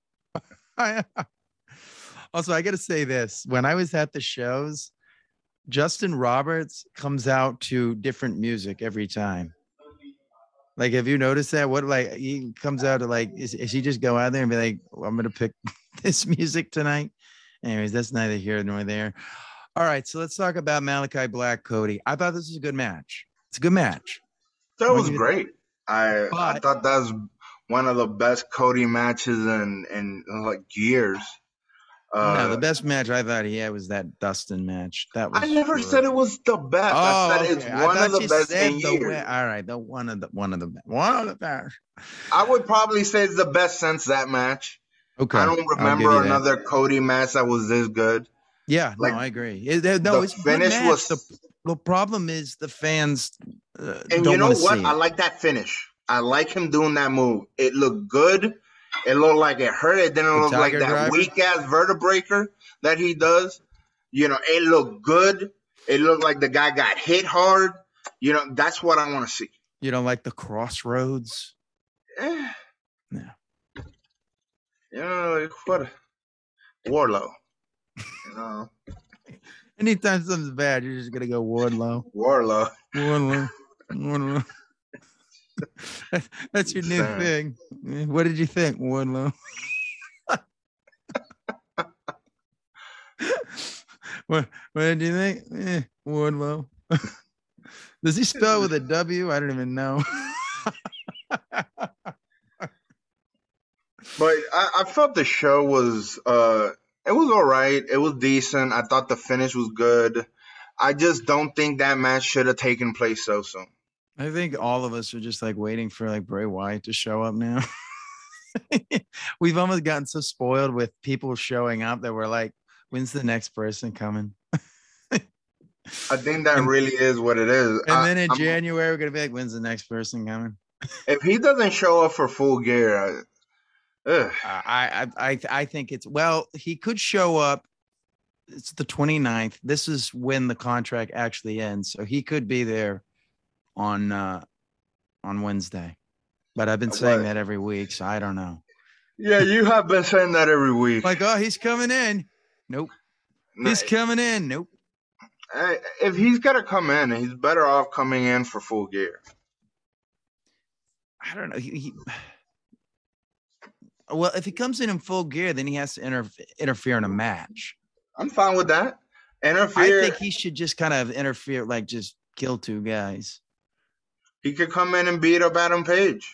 Also, I got to say this. When I was at the shows, Justin Roberts comes out to different music every time. Like, have you noticed that? What, like, he comes out to, like, is he just go out there and be like, well, I'm going to pick this music tonight? Anyways, that's neither here nor there. All right, so let's talk about Malachi Black, Cody. I thought this was a good match. It's a good match. That was great. I thought that was one of the best Cody matches in like years. No, the best match I thought he had was that Dustin match. That was. I never said it was the best. I said it's one of the best in years. All right, one of the best. I would probably say it's the best since that match. Okay, I don't remember another Cody match that was this good. Yeah, like, no, I agree. It's finish was the problem is the fans. And you know what? I like that finish. I like him doing that move. It looked good. It looked like it hurt. It didn't look like that weak ass vertebraker that he does. You know, it looked good. It looked like the guy got hit hard. You know, that's what I want to see. You don't like the crossroads? No. You know, what? Wardlow. You know. Anytime something's bad, you're just gonna go Wardlow. Wardlow. That's your new thing. What did you think, Wardlow? What did you think? Wardlow. Does he spell with a W? I don't even know. But I felt the show was it was all right. It was decent. I thought the finish was good. I just don't think that match should have taken place so soon. I think all of us are just like waiting for like Bray Wyatt to show up now. We've almost gotten so spoiled with people showing up that we're like, when's the next person coming? I think that really is what it is. And then in January, we're going to be like, when's the next person coming? If he doesn't show up for Full Gear, I think it's, well, he could show up. It's the 29th. This is when the contract actually ends. So he could be there on Wednesday. But I've been saying that every week, so I don't know. Yeah, you have been saying that every week. Like, oh, he's coming in. Nope. He's coming in. Nope. If he's got to come in, he's better off coming in for Full Gear. I don't know. Well, if he comes in Full Gear, then he has to interfere in a match. I'm fine with that. I think he should just kind of interfere, like just kill two guys. He could come in and beat up Adam Page.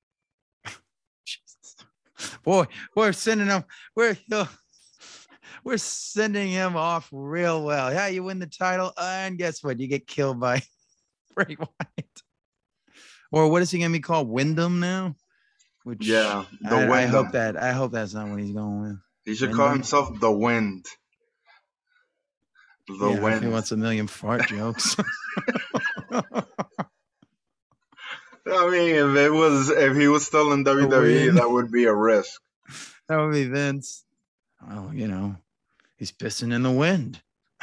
Boy, we're sending him. We're sending him off real well. Yeah, you win the title, and guess what? You get killed by Bray Wyatt. Or what is he gonna be called? Wyndham now? Which I hope that's not what he's going with. He should call himself the Wind. The Wind. If he wants a million fart jokes. I mean, if he was still in WWE, that would be a risk. That would be Vince. Oh, you know, he's pissing in the wind.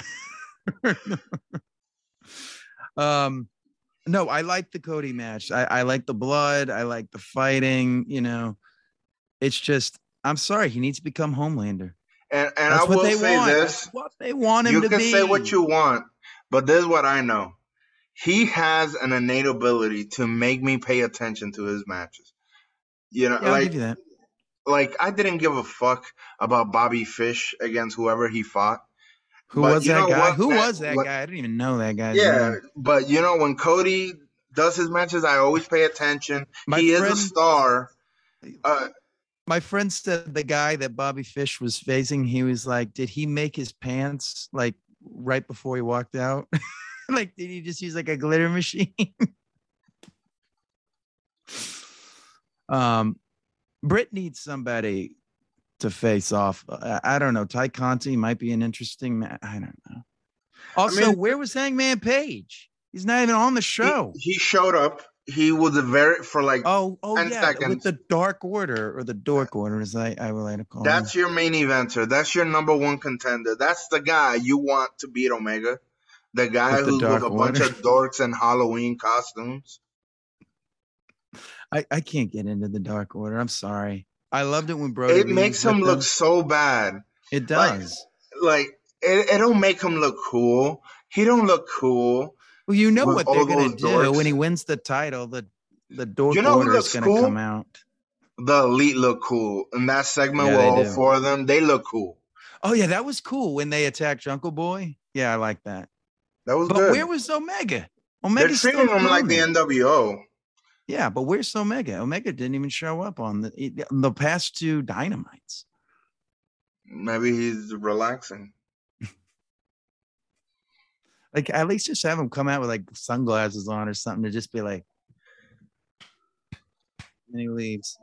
No, I like the Cody match. I like the blood. I like the fighting. You know, it's just, I'm sorry, he needs to become Homelander. And I will say this: that's what they want him to be. You can say what you want, but this is what I know. He has an innate ability to make me pay attention to his matches. You know, I'll give you that. Like, I didn't give a fuck about Bobby Fish against whoever he fought. Who was that guy? Who was that guy? I didn't even know that guy. Yeah, but you know, when Cody does his matches, I always pay attention. He is a star. My friend said the guy that Bobby Fish was facing, he was like, did he make his pants like right before he walked out? Like, did he just use like a glitter machine? Britt needs somebody to face off. I don't know. Ty Conti might be an interesting man. I don't know. Also, where was Hangman Page? He's not even on the show. He showed up. He was for like 10 seconds. With the Dark Order, or the Dork Order, as I would like to call him. That's your main eventer. That's your number one contender. That's the guy you want to beat Omega. The guy who's with a bunch of dorks in Halloween costumes. I can't get into the Dark Order. I'm sorry. I loved it when Brody. It makes him look so bad. It does. Like it don't make him look cool. He don't look cool. Well, you know what they're gonna do dorks. When he wins the title. The Dork Order is gonna come out. The Elite look cool. In that segment with all four of them, they look cool. Oh yeah, that was cool when they attacked Jungle Boy. Yeah, I like that. That was good. Where was Omega? They're treating him like the NWO. Yeah, but where's Omega? Omega didn't even show up on the past 2 Dynamites. Maybe he's relaxing. Like, at least just have him come out with like sunglasses on or something to just be like, and he leaves.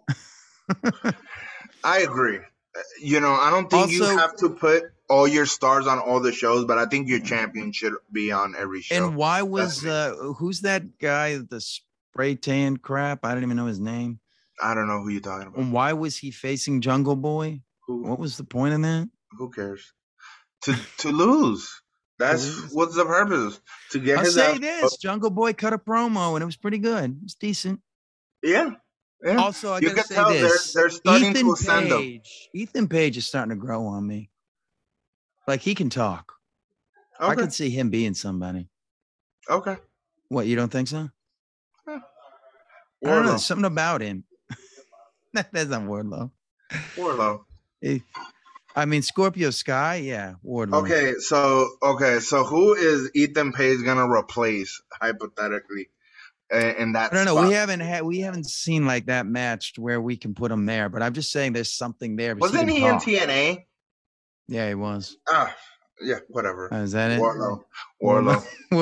I agree. I don't think you have to put all your stars on all the shows, but I think your champion should be on every show. And why was who's that guy, the spray tan crap? I don't even know his name. I don't know who you're talking about. And why was he facing Jungle Boy? What was the point in that? Who cares? To lose. That's what's the purpose. To get his I'll say this. Jungle Boy cut a promo and it was pretty good. It was decent. Yeah. Yeah. Also, I gotta say this. They're starting to ascend him. Ethan Page is starting to grow on me. Like, he can talk. Okay. I could see him being somebody. Okay. What, you don't think so? Yeah. I don't know. Something about him. That's not Wardlow. Wardlow. I mean, Scorpio Sky, yeah, Wardlow. Okay, so who is Ethan Page gonna replace hypothetically in that? I don't know. We haven't seen like that matched where we can put him there. But I'm just saying, there's something there. Wasn't he in TNA? Yeah, he was. Yeah, whatever. Is that it? Warlow.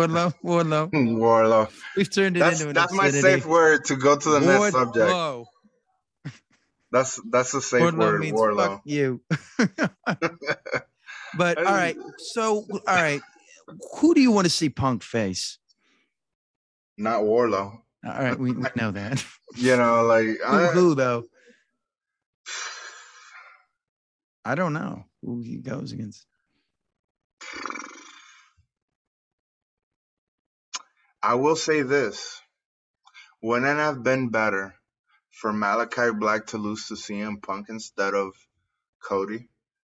We've turned it into an That's my safe word to go to the next subject. That's a safe word, Warlow. Fuck you. But all right. Who do you want to see Punk face? Not Warlow. All right, we know that. Who though? I don't know who he goes against. I will say this. Wouldn't it have been better for Malachi Black to lose to CM Punk instead of Cody?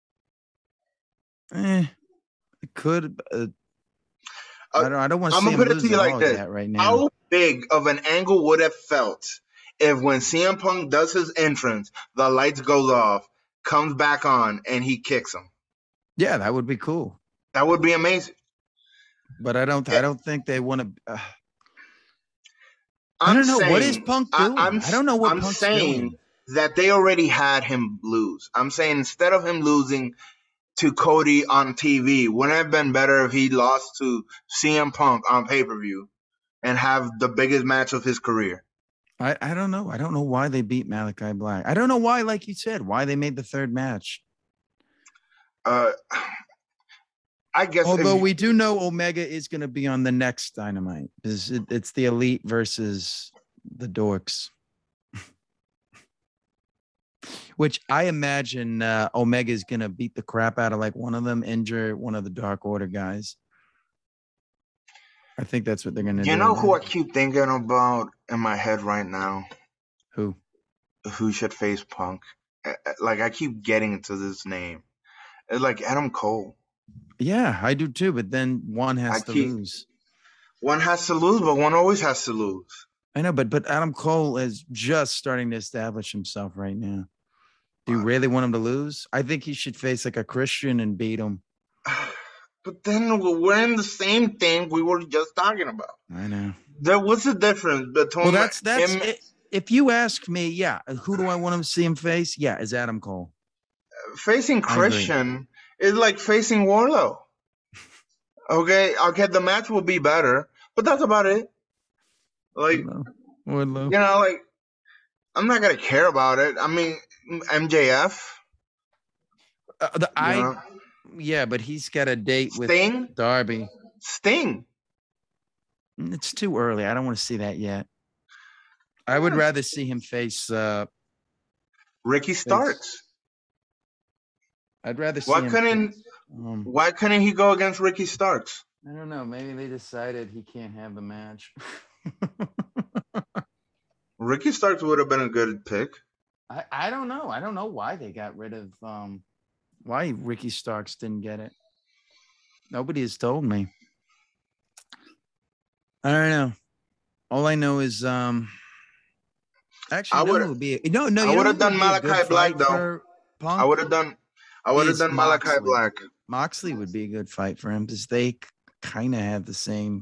It could. I don't want to see him put it lose to you like this right now. How big of an angle would have felt if when CM Punk does his entrance, the lights goes off, comes back on, and he kicks him? Yeah, that would be cool. That would be amazing. But I don't think they want to. I don't know. What is Punk doing? I don't know what Punk's doing. I'm saying that they already had him lose. I'm saying instead of him losing to Cody on TV, wouldn't it have been better if he lost to CM Punk on pay-per-view and have the biggest match of his career? I don't know. I don't know why they beat Malachi Black. I don't know why, like you said, why they made the third match. I guess. Although we do know Omega is going to be on the next Dynamite. It's the Elite versus the Dorks. Which I imagine Omega is going to beat the crap out of like one of them, injure one of the Dark Order guys. I think that's what they're going to do. You know who I keep thinking about in my head right now? Who? Who should face Punk? Like, I keep getting into this name. It's like Adam Cole. Yeah, I do too. But then one has to lose. One has to lose, but one always has to lose. I know, but Adam Cole is just starting to establish himself right now. Do you really want him to lose? I think he should face like a Christian and beat him. But then we're in the same thing we were just talking about. I know. What's the difference between? Well, that's it. If you ask me, yeah, who do I want him to see him face? Yeah, is Adam Cole. Facing Christian is like facing Warlow. Okay, the match will be better, but that's about it. Like, Warlow. Like, I'm not gonna care about it. I mean, MJF. Yeah, but he's got a date with Sting? Darby. Sting. It's too early. I don't want to see that yet. I would rather see him face Ricky Starks. I'd rather see him. Why couldn't he go against Ricky Starks? I don't know. Maybe they decided he can't have the match. Ricky Starks would have been a good pick. I don't know. I don't know why they got rid of why Ricky Starks didn't get it. Nobody has told me. I don't know. All I know is actually no, it would be no. I would have done Malachi Black though. Punk I would have done Malachi Black. Moxley would be a good fight for him because they kind of have the same.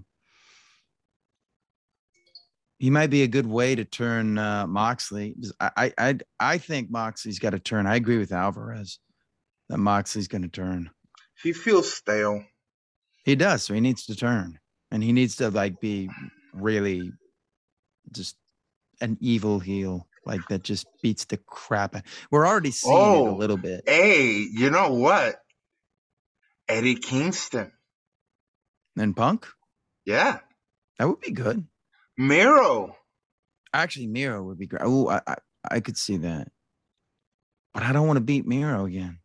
He might be a good way to turn Moxley. I think Moxley's got to turn. I agree with Alvarez that Moxley's going to turn. He feels stale. He does, so he needs to turn, and he needs to like be really just an evil heel, like that just beats the crap. We're already seeing it a little bit. Hey, you know what? Eddie Kingston and Punk. Yeah, that would be good. Miro. Actually, Miro would be great. Oh, I could see that. But I don't want to beat Miro again.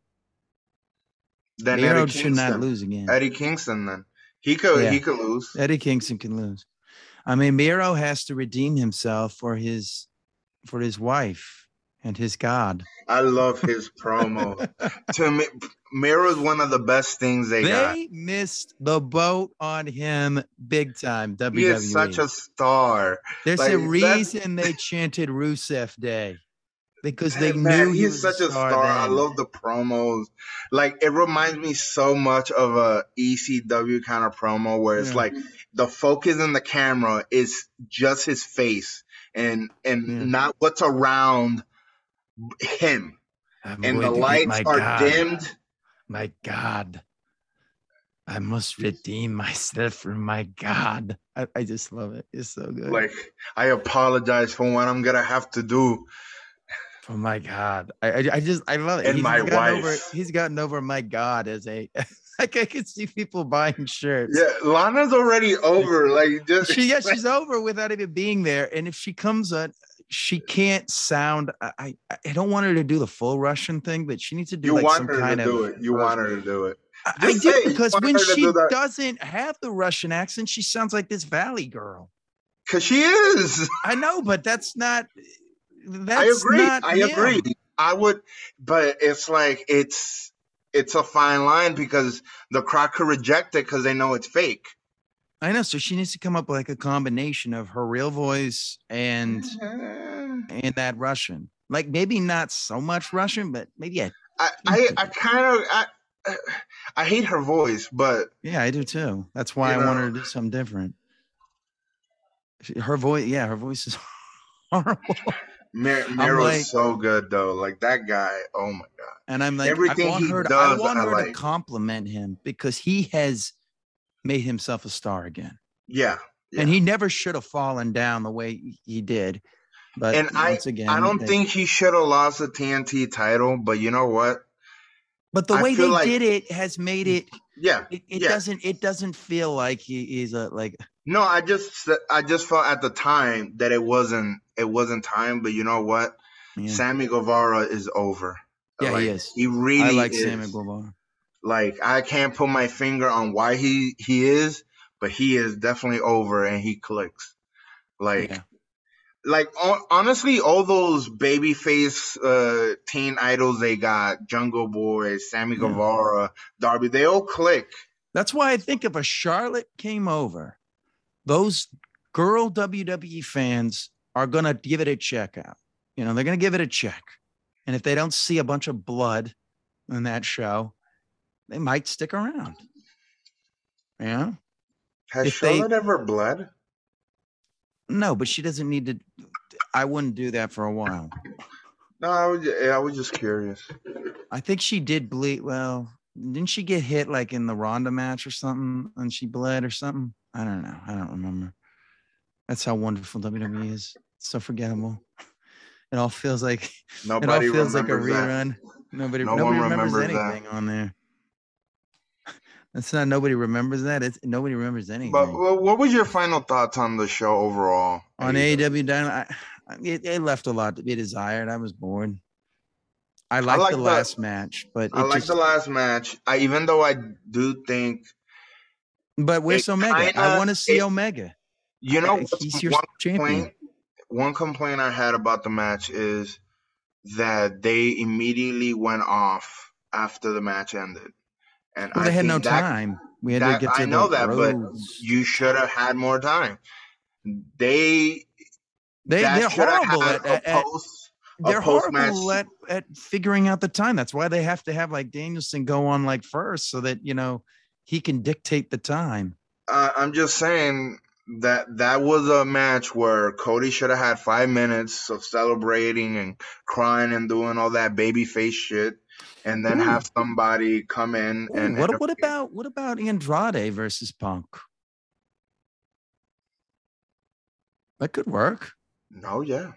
Then Miro should not lose again. Eddie Kingston, then. He could lose. Eddie Kingston can lose. I mean, Miro has to redeem himself for his wife and his God. I love his promo. To me, Miro is one of the best things they got. They missed the boat on him big time. WWE. He is such a star. There's a reason they chanted Rusev Day. Because they knew he was such a star. Then. I love the promos. Like, it reminds me so much of a ECW kind of promo where it's like the focus in the camera is just his face and not what's around him. And the lights are dimmed. My God. I must redeem myself from my God. I just love it. It's so good. Like, I apologize for what I'm going to have to do. Oh my God. I love it. And he's gotten over my God as a like I can see people buying shirts. Yeah, Lana's already over. Like she's over without even being there. And if she comes on, she can't sound I don't want her to do the full Russian thing, but she needs to do some kind of You want her to do it. I do, because when she doesn't have the Russian accent, she sounds like this Valley girl. Because she is. I know, but that's not. I agree. I would, but it's like it's a fine line because the crowd could reject it because they know it's fake. I know, so she needs to come up with like a combination of her real voice and that Russian. Like maybe not so much Russian, but maybe I hate her voice, but yeah, I do too. That's why I want her to do something different. Her voice is horrible. Miro's so good though. Like that guy, oh my God. And I'm like, I want her to compliment him because he has made himself a star again. Yeah. And he never should have fallen down the way he did. But once again, I don't think he should have lost the TNT title, but you know what? But the way they did it has made it. Yeah. It doesn't feel like he's a like. No, I just felt at the time that it wasn't time, but you know what? Yeah. Sammy Guevara is over. Yeah, he is. He really I like is. Sammy Guevara. Like I can't put my finger on why he is, but he is definitely over and he clicks. Like honestly, all those babyface teen idols they got, Jungle Boy, Sammy Guevara, Darby, they all click. That's why I think if a Charlotte came over, those girl WWE fans are going to give it a check out. You know, they're going to give it a check. And if they don't see a bunch of blood in that show, they might stick around. Yeah. Has Charlotte ever bled? No, but she doesn't need to. I wouldn't do that for a while. No, I was just curious. I think she did bleed. Well, didn't she get hit like in the Ronda match or something and she bled or something? I don't know. I don't remember. That's how wonderful WWE is. It's so forgettable. It all feels like a rerun. Nobody remembers anything on there. That's not nobody remembers that. It's nobody remembers anything. But what was your final thoughts on the show overall? On AEW Dynamite, it left a lot to be desired. I was bored. I liked the last match, but I like the last match. Even though I do think But where's Omega? I want to see Omega. You know, he's your champion. One complaint I had about the match is that they immediately went off after the match ended. And they had no time. We had to get to but you should have had more time. They're horrible they're horrible at figuring out the time. That's why they have to have like Danielson go on like first so that, you know, he can dictate the time. I'm just saying that was a match where Cody should have had 5 minutes of celebrating and crying and doing all that baby face shit, and then have somebody come in. And what about Andrade versus Punk? That could work. No, yeah.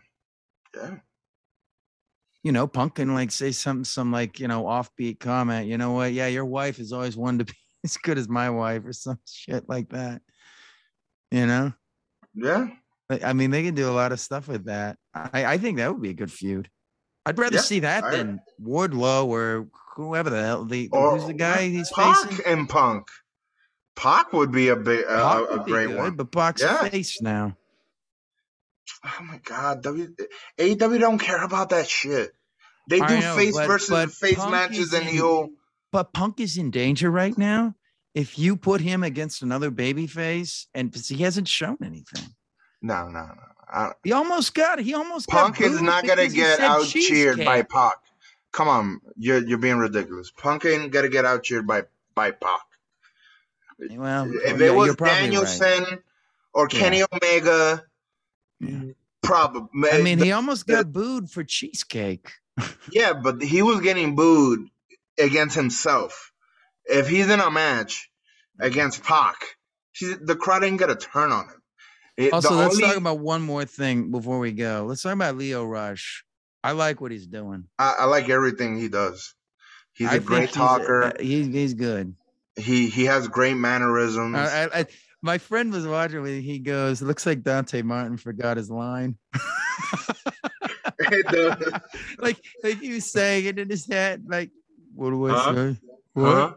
You know, Punk can like say some like, you know, offbeat comment. You know what? Yeah, your wife has always wanted to be as good as my wife, or some shit like that. You know? Yeah. I mean, they can do a lot of stuff with that. I think that would be a good feud. I'd rather see that than Wardlow or whoever the hell who's the guy he's facing. Pac and Punk. Pac would be a great one. But Pac's face now. Oh my God, AEW don't care about that shit. They do face versus face matches, and But Punk is in danger right now. If you put him against another babyface, and he hasn't shown anything. No. He almost got. Punk is not gonna get out cheered by Pac. Come on, you're being ridiculous. Punk ain't gonna get out cheered by Pac. Well, if it was Danielson or Kenny Omega. Yeah. Probably. I mean, he almost got booed for Cheesecake. Yeah, but he was getting booed against himself. If he's in a match against Pac, the crowd ain't gonna turn on him. Let's talk about one more thing before we go. Let's talk about Lio Rush. I like what he's doing. I like everything he does. He's a great talker. He's good. He has great mannerisms. My friend was watching it. He goes, "It looks like Dante Martin forgot his line." like he was saying it in his head. Like, what do I say? What?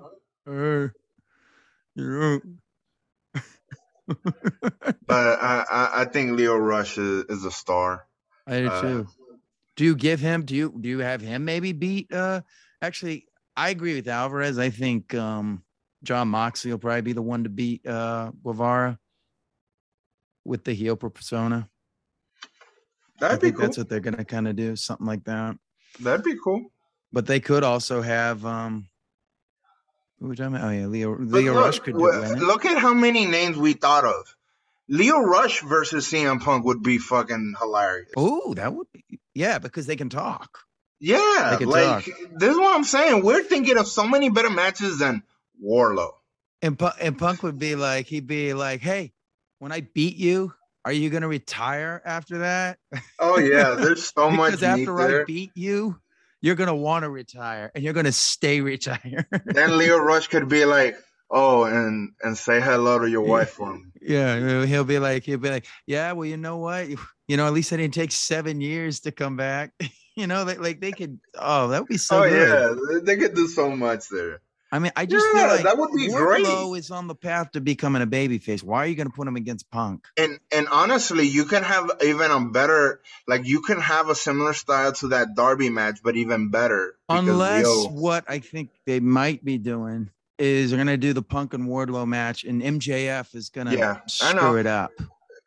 But I think Lio Rush is a star. I do too. Do you give him? Do you have him maybe beat? Actually, I agree with Alvarez. I think John Moxley will probably be the one to beat Guevara with the heel persona. I think cool. That's what they're gonna kind of do, something like that. That'd be cool. But they could also have who we talking about? Oh yeah, Lio Rush could win it. Look at how many names we thought of. Lio Rush versus CM Punk would be fucking hilarious. Oh, that would be, yeah, because they can talk. Yeah, they can talk. This is what I'm saying. We're thinking of so many better matches than Wardlow. And Punk would be like, he'd be like, "Hey, when I beat you, are you gonna retire after that?" Oh yeah, there's so much. Because after I beat you, you're gonna want to retire, and you're gonna stay retired. Then Lio Rush could be like, "Oh, and say hello to your wife for me." Yeah, he'll be like, "Yeah, well, you know what? At least I didn't take 7 years to come back." They could. Oh, that would be so good. Yeah, they could do so much there. I mean, I just feel like that would be Wardlow great. Is on the path to becoming a babyface. Why are you going to put him against Punk? And honestly, you can have even a better, you can have a similar style to that Darby match, but even better. Unless what I think they might be doing is they're going to do the Punk and Wardlow match, and MJF is going to screw it up.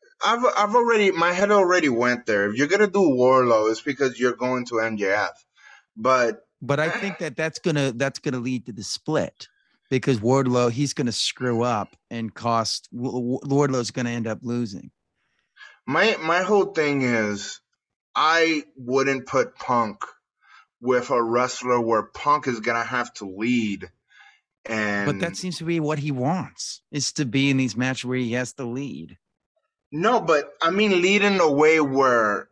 My head already went there. If you're going to do Wardlow, it's because you're going to MJF. But I think that's gonna lead to the split, because Wardlow, he's gonna screw up and cost. Wardlow's gonna end up losing. My whole thing is, I wouldn't put Punk with a wrestler where Punk is gonna have to lead. But that seems to be what he wants, is to be in these matches where he has to lead. No, but I mean lead in a way where,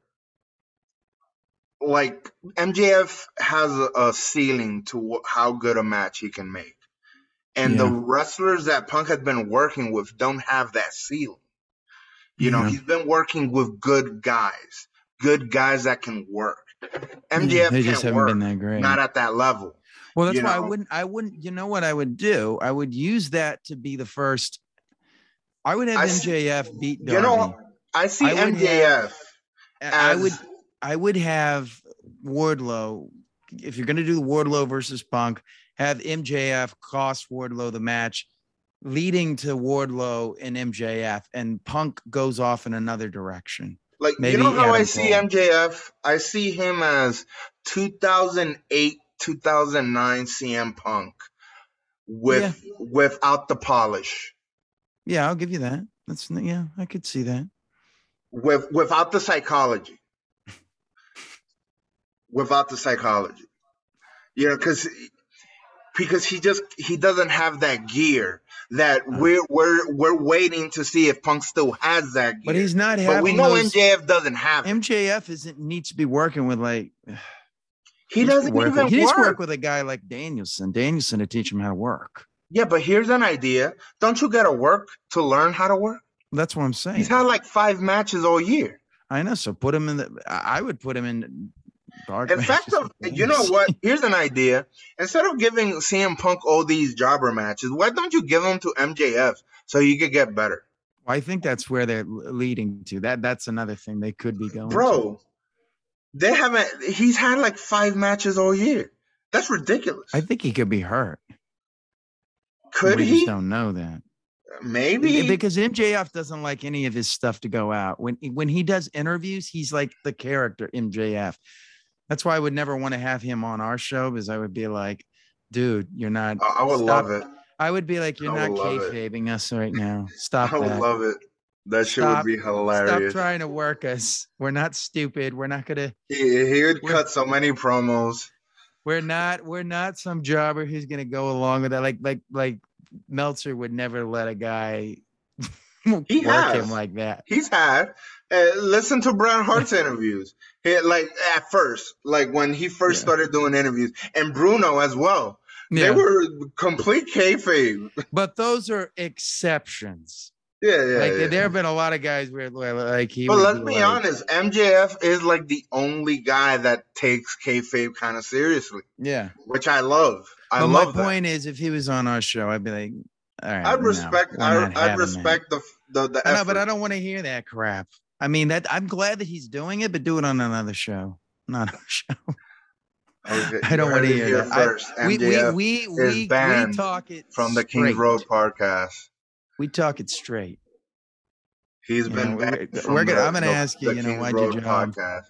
MJF has a ceiling to how good a match he can make. And the wrestlers that Punk has been working with don't have that ceiling. He's been working with good guys that can work. MJF they just haven't been that great. Not at that level. Well, that's why I wouldn't, you know what I would do? I would use that to be the first I would have MJF beat Darby. You know, I see MJF. I would have Wardlow. If you're going to do Wardlow versus Punk, have MJF cost Wardlow the match, leading to Wardlow and MJF, and Punk goes off in another direction. Like, maybe, you know how I see MJF? I see him as 2008, 2009 CM Punk without the polish. Yeah, I'll give you that. I could see that. Without the psychology. Without the psychology. You know, because he doesn't have that gear that we're waiting to see if Punk still has that gear. But he's not having. But we know MJF doesn't have it. MJF needs to be working with like. He doesn't even work. He needs to work with a guy like Danielson. Danielson to teach him how to work. Yeah, but here's an idea. Don't you got to work to learn how to work? That's what I'm saying. He's had like 5 matches all year. I know. So put him in I would put him in. In fact, you know what? Here's an idea. Instead of giving CM Punk all these jobber matches, why don't you give them to MJF so you could get better? Well, I think that's where they're leading to. That's another thing they could be going. Bro, they haven't. He's had like 5 matches all year. That's ridiculous. I think he could be hurt. Could he? We just don't know that. Maybe because MJF doesn't like any of his stuff to go out. When he does interviews, he's like the character MJF. That's why I would never want to have him on our show, because I would be like, dude, you're not. I would love it. I would be like, you're not kayfabing us right now. Stop that. I would love it. That shit would be hilarious. Stop trying to work us. We're not stupid. We're not gonna. He would cut so many promos. We're not some jobber who's gonna go along with that. Like Meltzer would never let a guy work him like that. He's had. Listen to Bret Hart's interviews. Like at first, like when he first started doing interviews, and Bruno as well. They were complete kayfabe. But those are exceptions. There have been a lot of guys where like he. But let's be honest, MJF is like the only guy that takes kayfabe kind of seriously. Yeah, which I love. I love. My point is, if he was on our show, I'd be like, all right. I'd respect the effort. I know, but I don't want to hear that crap. I mean, I'm glad that he's doing it, but do it on another show, not our show. Okay, I don't want to hear that. First, we talk it from the Kings Road podcast. We talk it straight. He's been banned. I'm going to ask you, why'd you job? Podcast.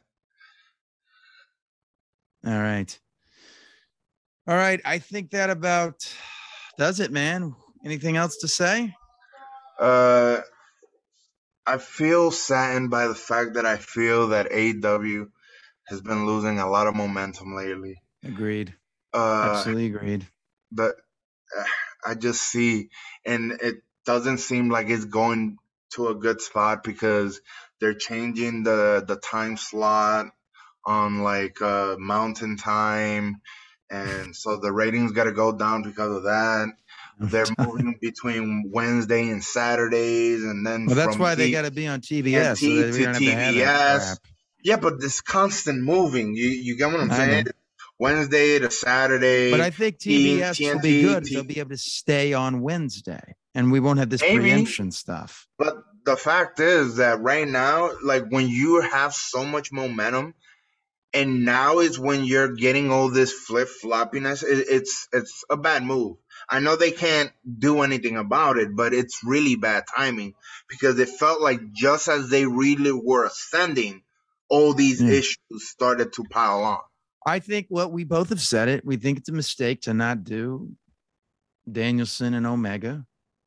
All right. I think that about does it, man. Anything else to say? I feel saddened by the fact that I feel that AEW has been losing a lot of momentum lately. Agreed. Absolutely agreed. But I just see, and it doesn't seem like it's going to a good spot because they're changing the time slot on like Mountain Time, and so the ratings got to go down because of that. They're moving between Wednesday and Saturdays, and then that's why they got to be on TBS. To TBS. Yeah, but this constant moving, you get what I'm saying? Wednesday to Saturday. But I think TBS will be good. They'll be able to stay on Wednesday, and we won't have this preemption stuff. But the fact is that right now, like when you have so much momentum, and now is when you're getting all this flip-floppiness, it's a bad move. I know they can't do anything about it, but it's really bad timing because it felt like just as they really were ascending, all these issues started to pile on. I think what we both have said it. We think it's a mistake to not do Danielson and Omega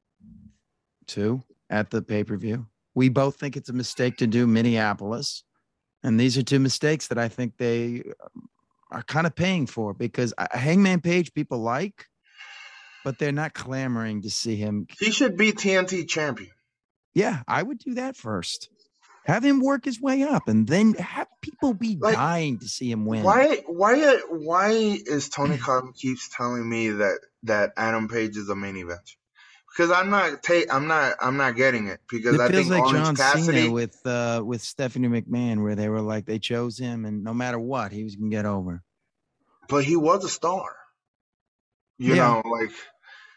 2 at the pay-per-view. We both think it's a mistake to do Minneapolis. And these are 2 mistakes that I think they are kind of paying for because Hangman Page people like, but they're not clamoring to see him. He should be TNT champion. Yeah, I would do that first. Have him work his way up, and then have people be dying to see him win. Why is Tony Khan keeps telling me that Adam Page is a main event? Because I'm not getting it. Because I think like Orange John Cassidy Cena with Stephanie McMahon, where they were like they chose him, and no matter what, he was gonna get over. But he was a star. You know, like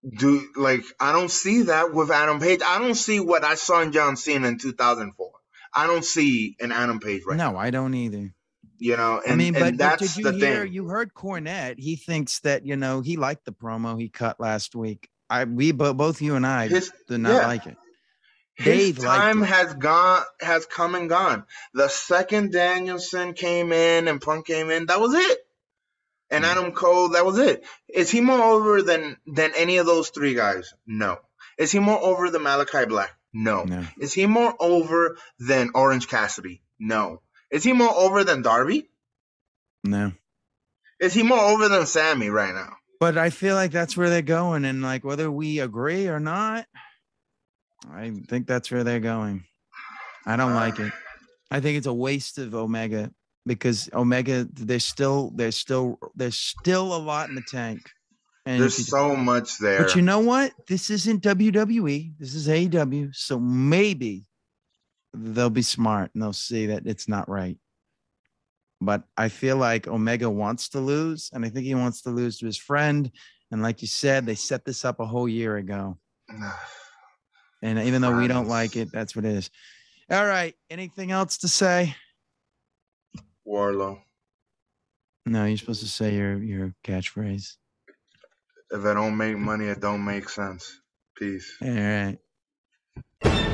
I don't see that with Adam Page. I don't see what I saw in John Cena in 2004. I don't see an Adam Page right now. No, I don't either. And but that's did you hear? thing. You heard Cornette. He thinks that he liked the promo he cut last week. Both you and I did not like it. His time has come and gone. The second Danielson came in and Punk came in, that was it. And Adam Cole, that was it. Is he more over than any of those three guys? No. Is he more over than Malachi Black? No. Is he more over than Orange Cassidy? No. Is he more over than Darby? No. Is he more over than Sammy right now? But I feel like that's where they're going, and like whether we agree or not, I think that's where they're going. I don't like it. I think it's a waste of Omega because Omega, there's still a lot in the tank. And there's so much there. But you know what? This isn't WWE. This is AEW. So maybe they'll be smart and they'll see that it's not right. But I feel like Omega wants to lose, and I think he wants to lose to his friend. And like you said, they set this up a whole year ago. And even though we don't like it, that's what it is. All right. Anything else to say? Wardlow. No, you're supposed to say your catchphrase. If I don't make money, it don't make sense. Peace. All right.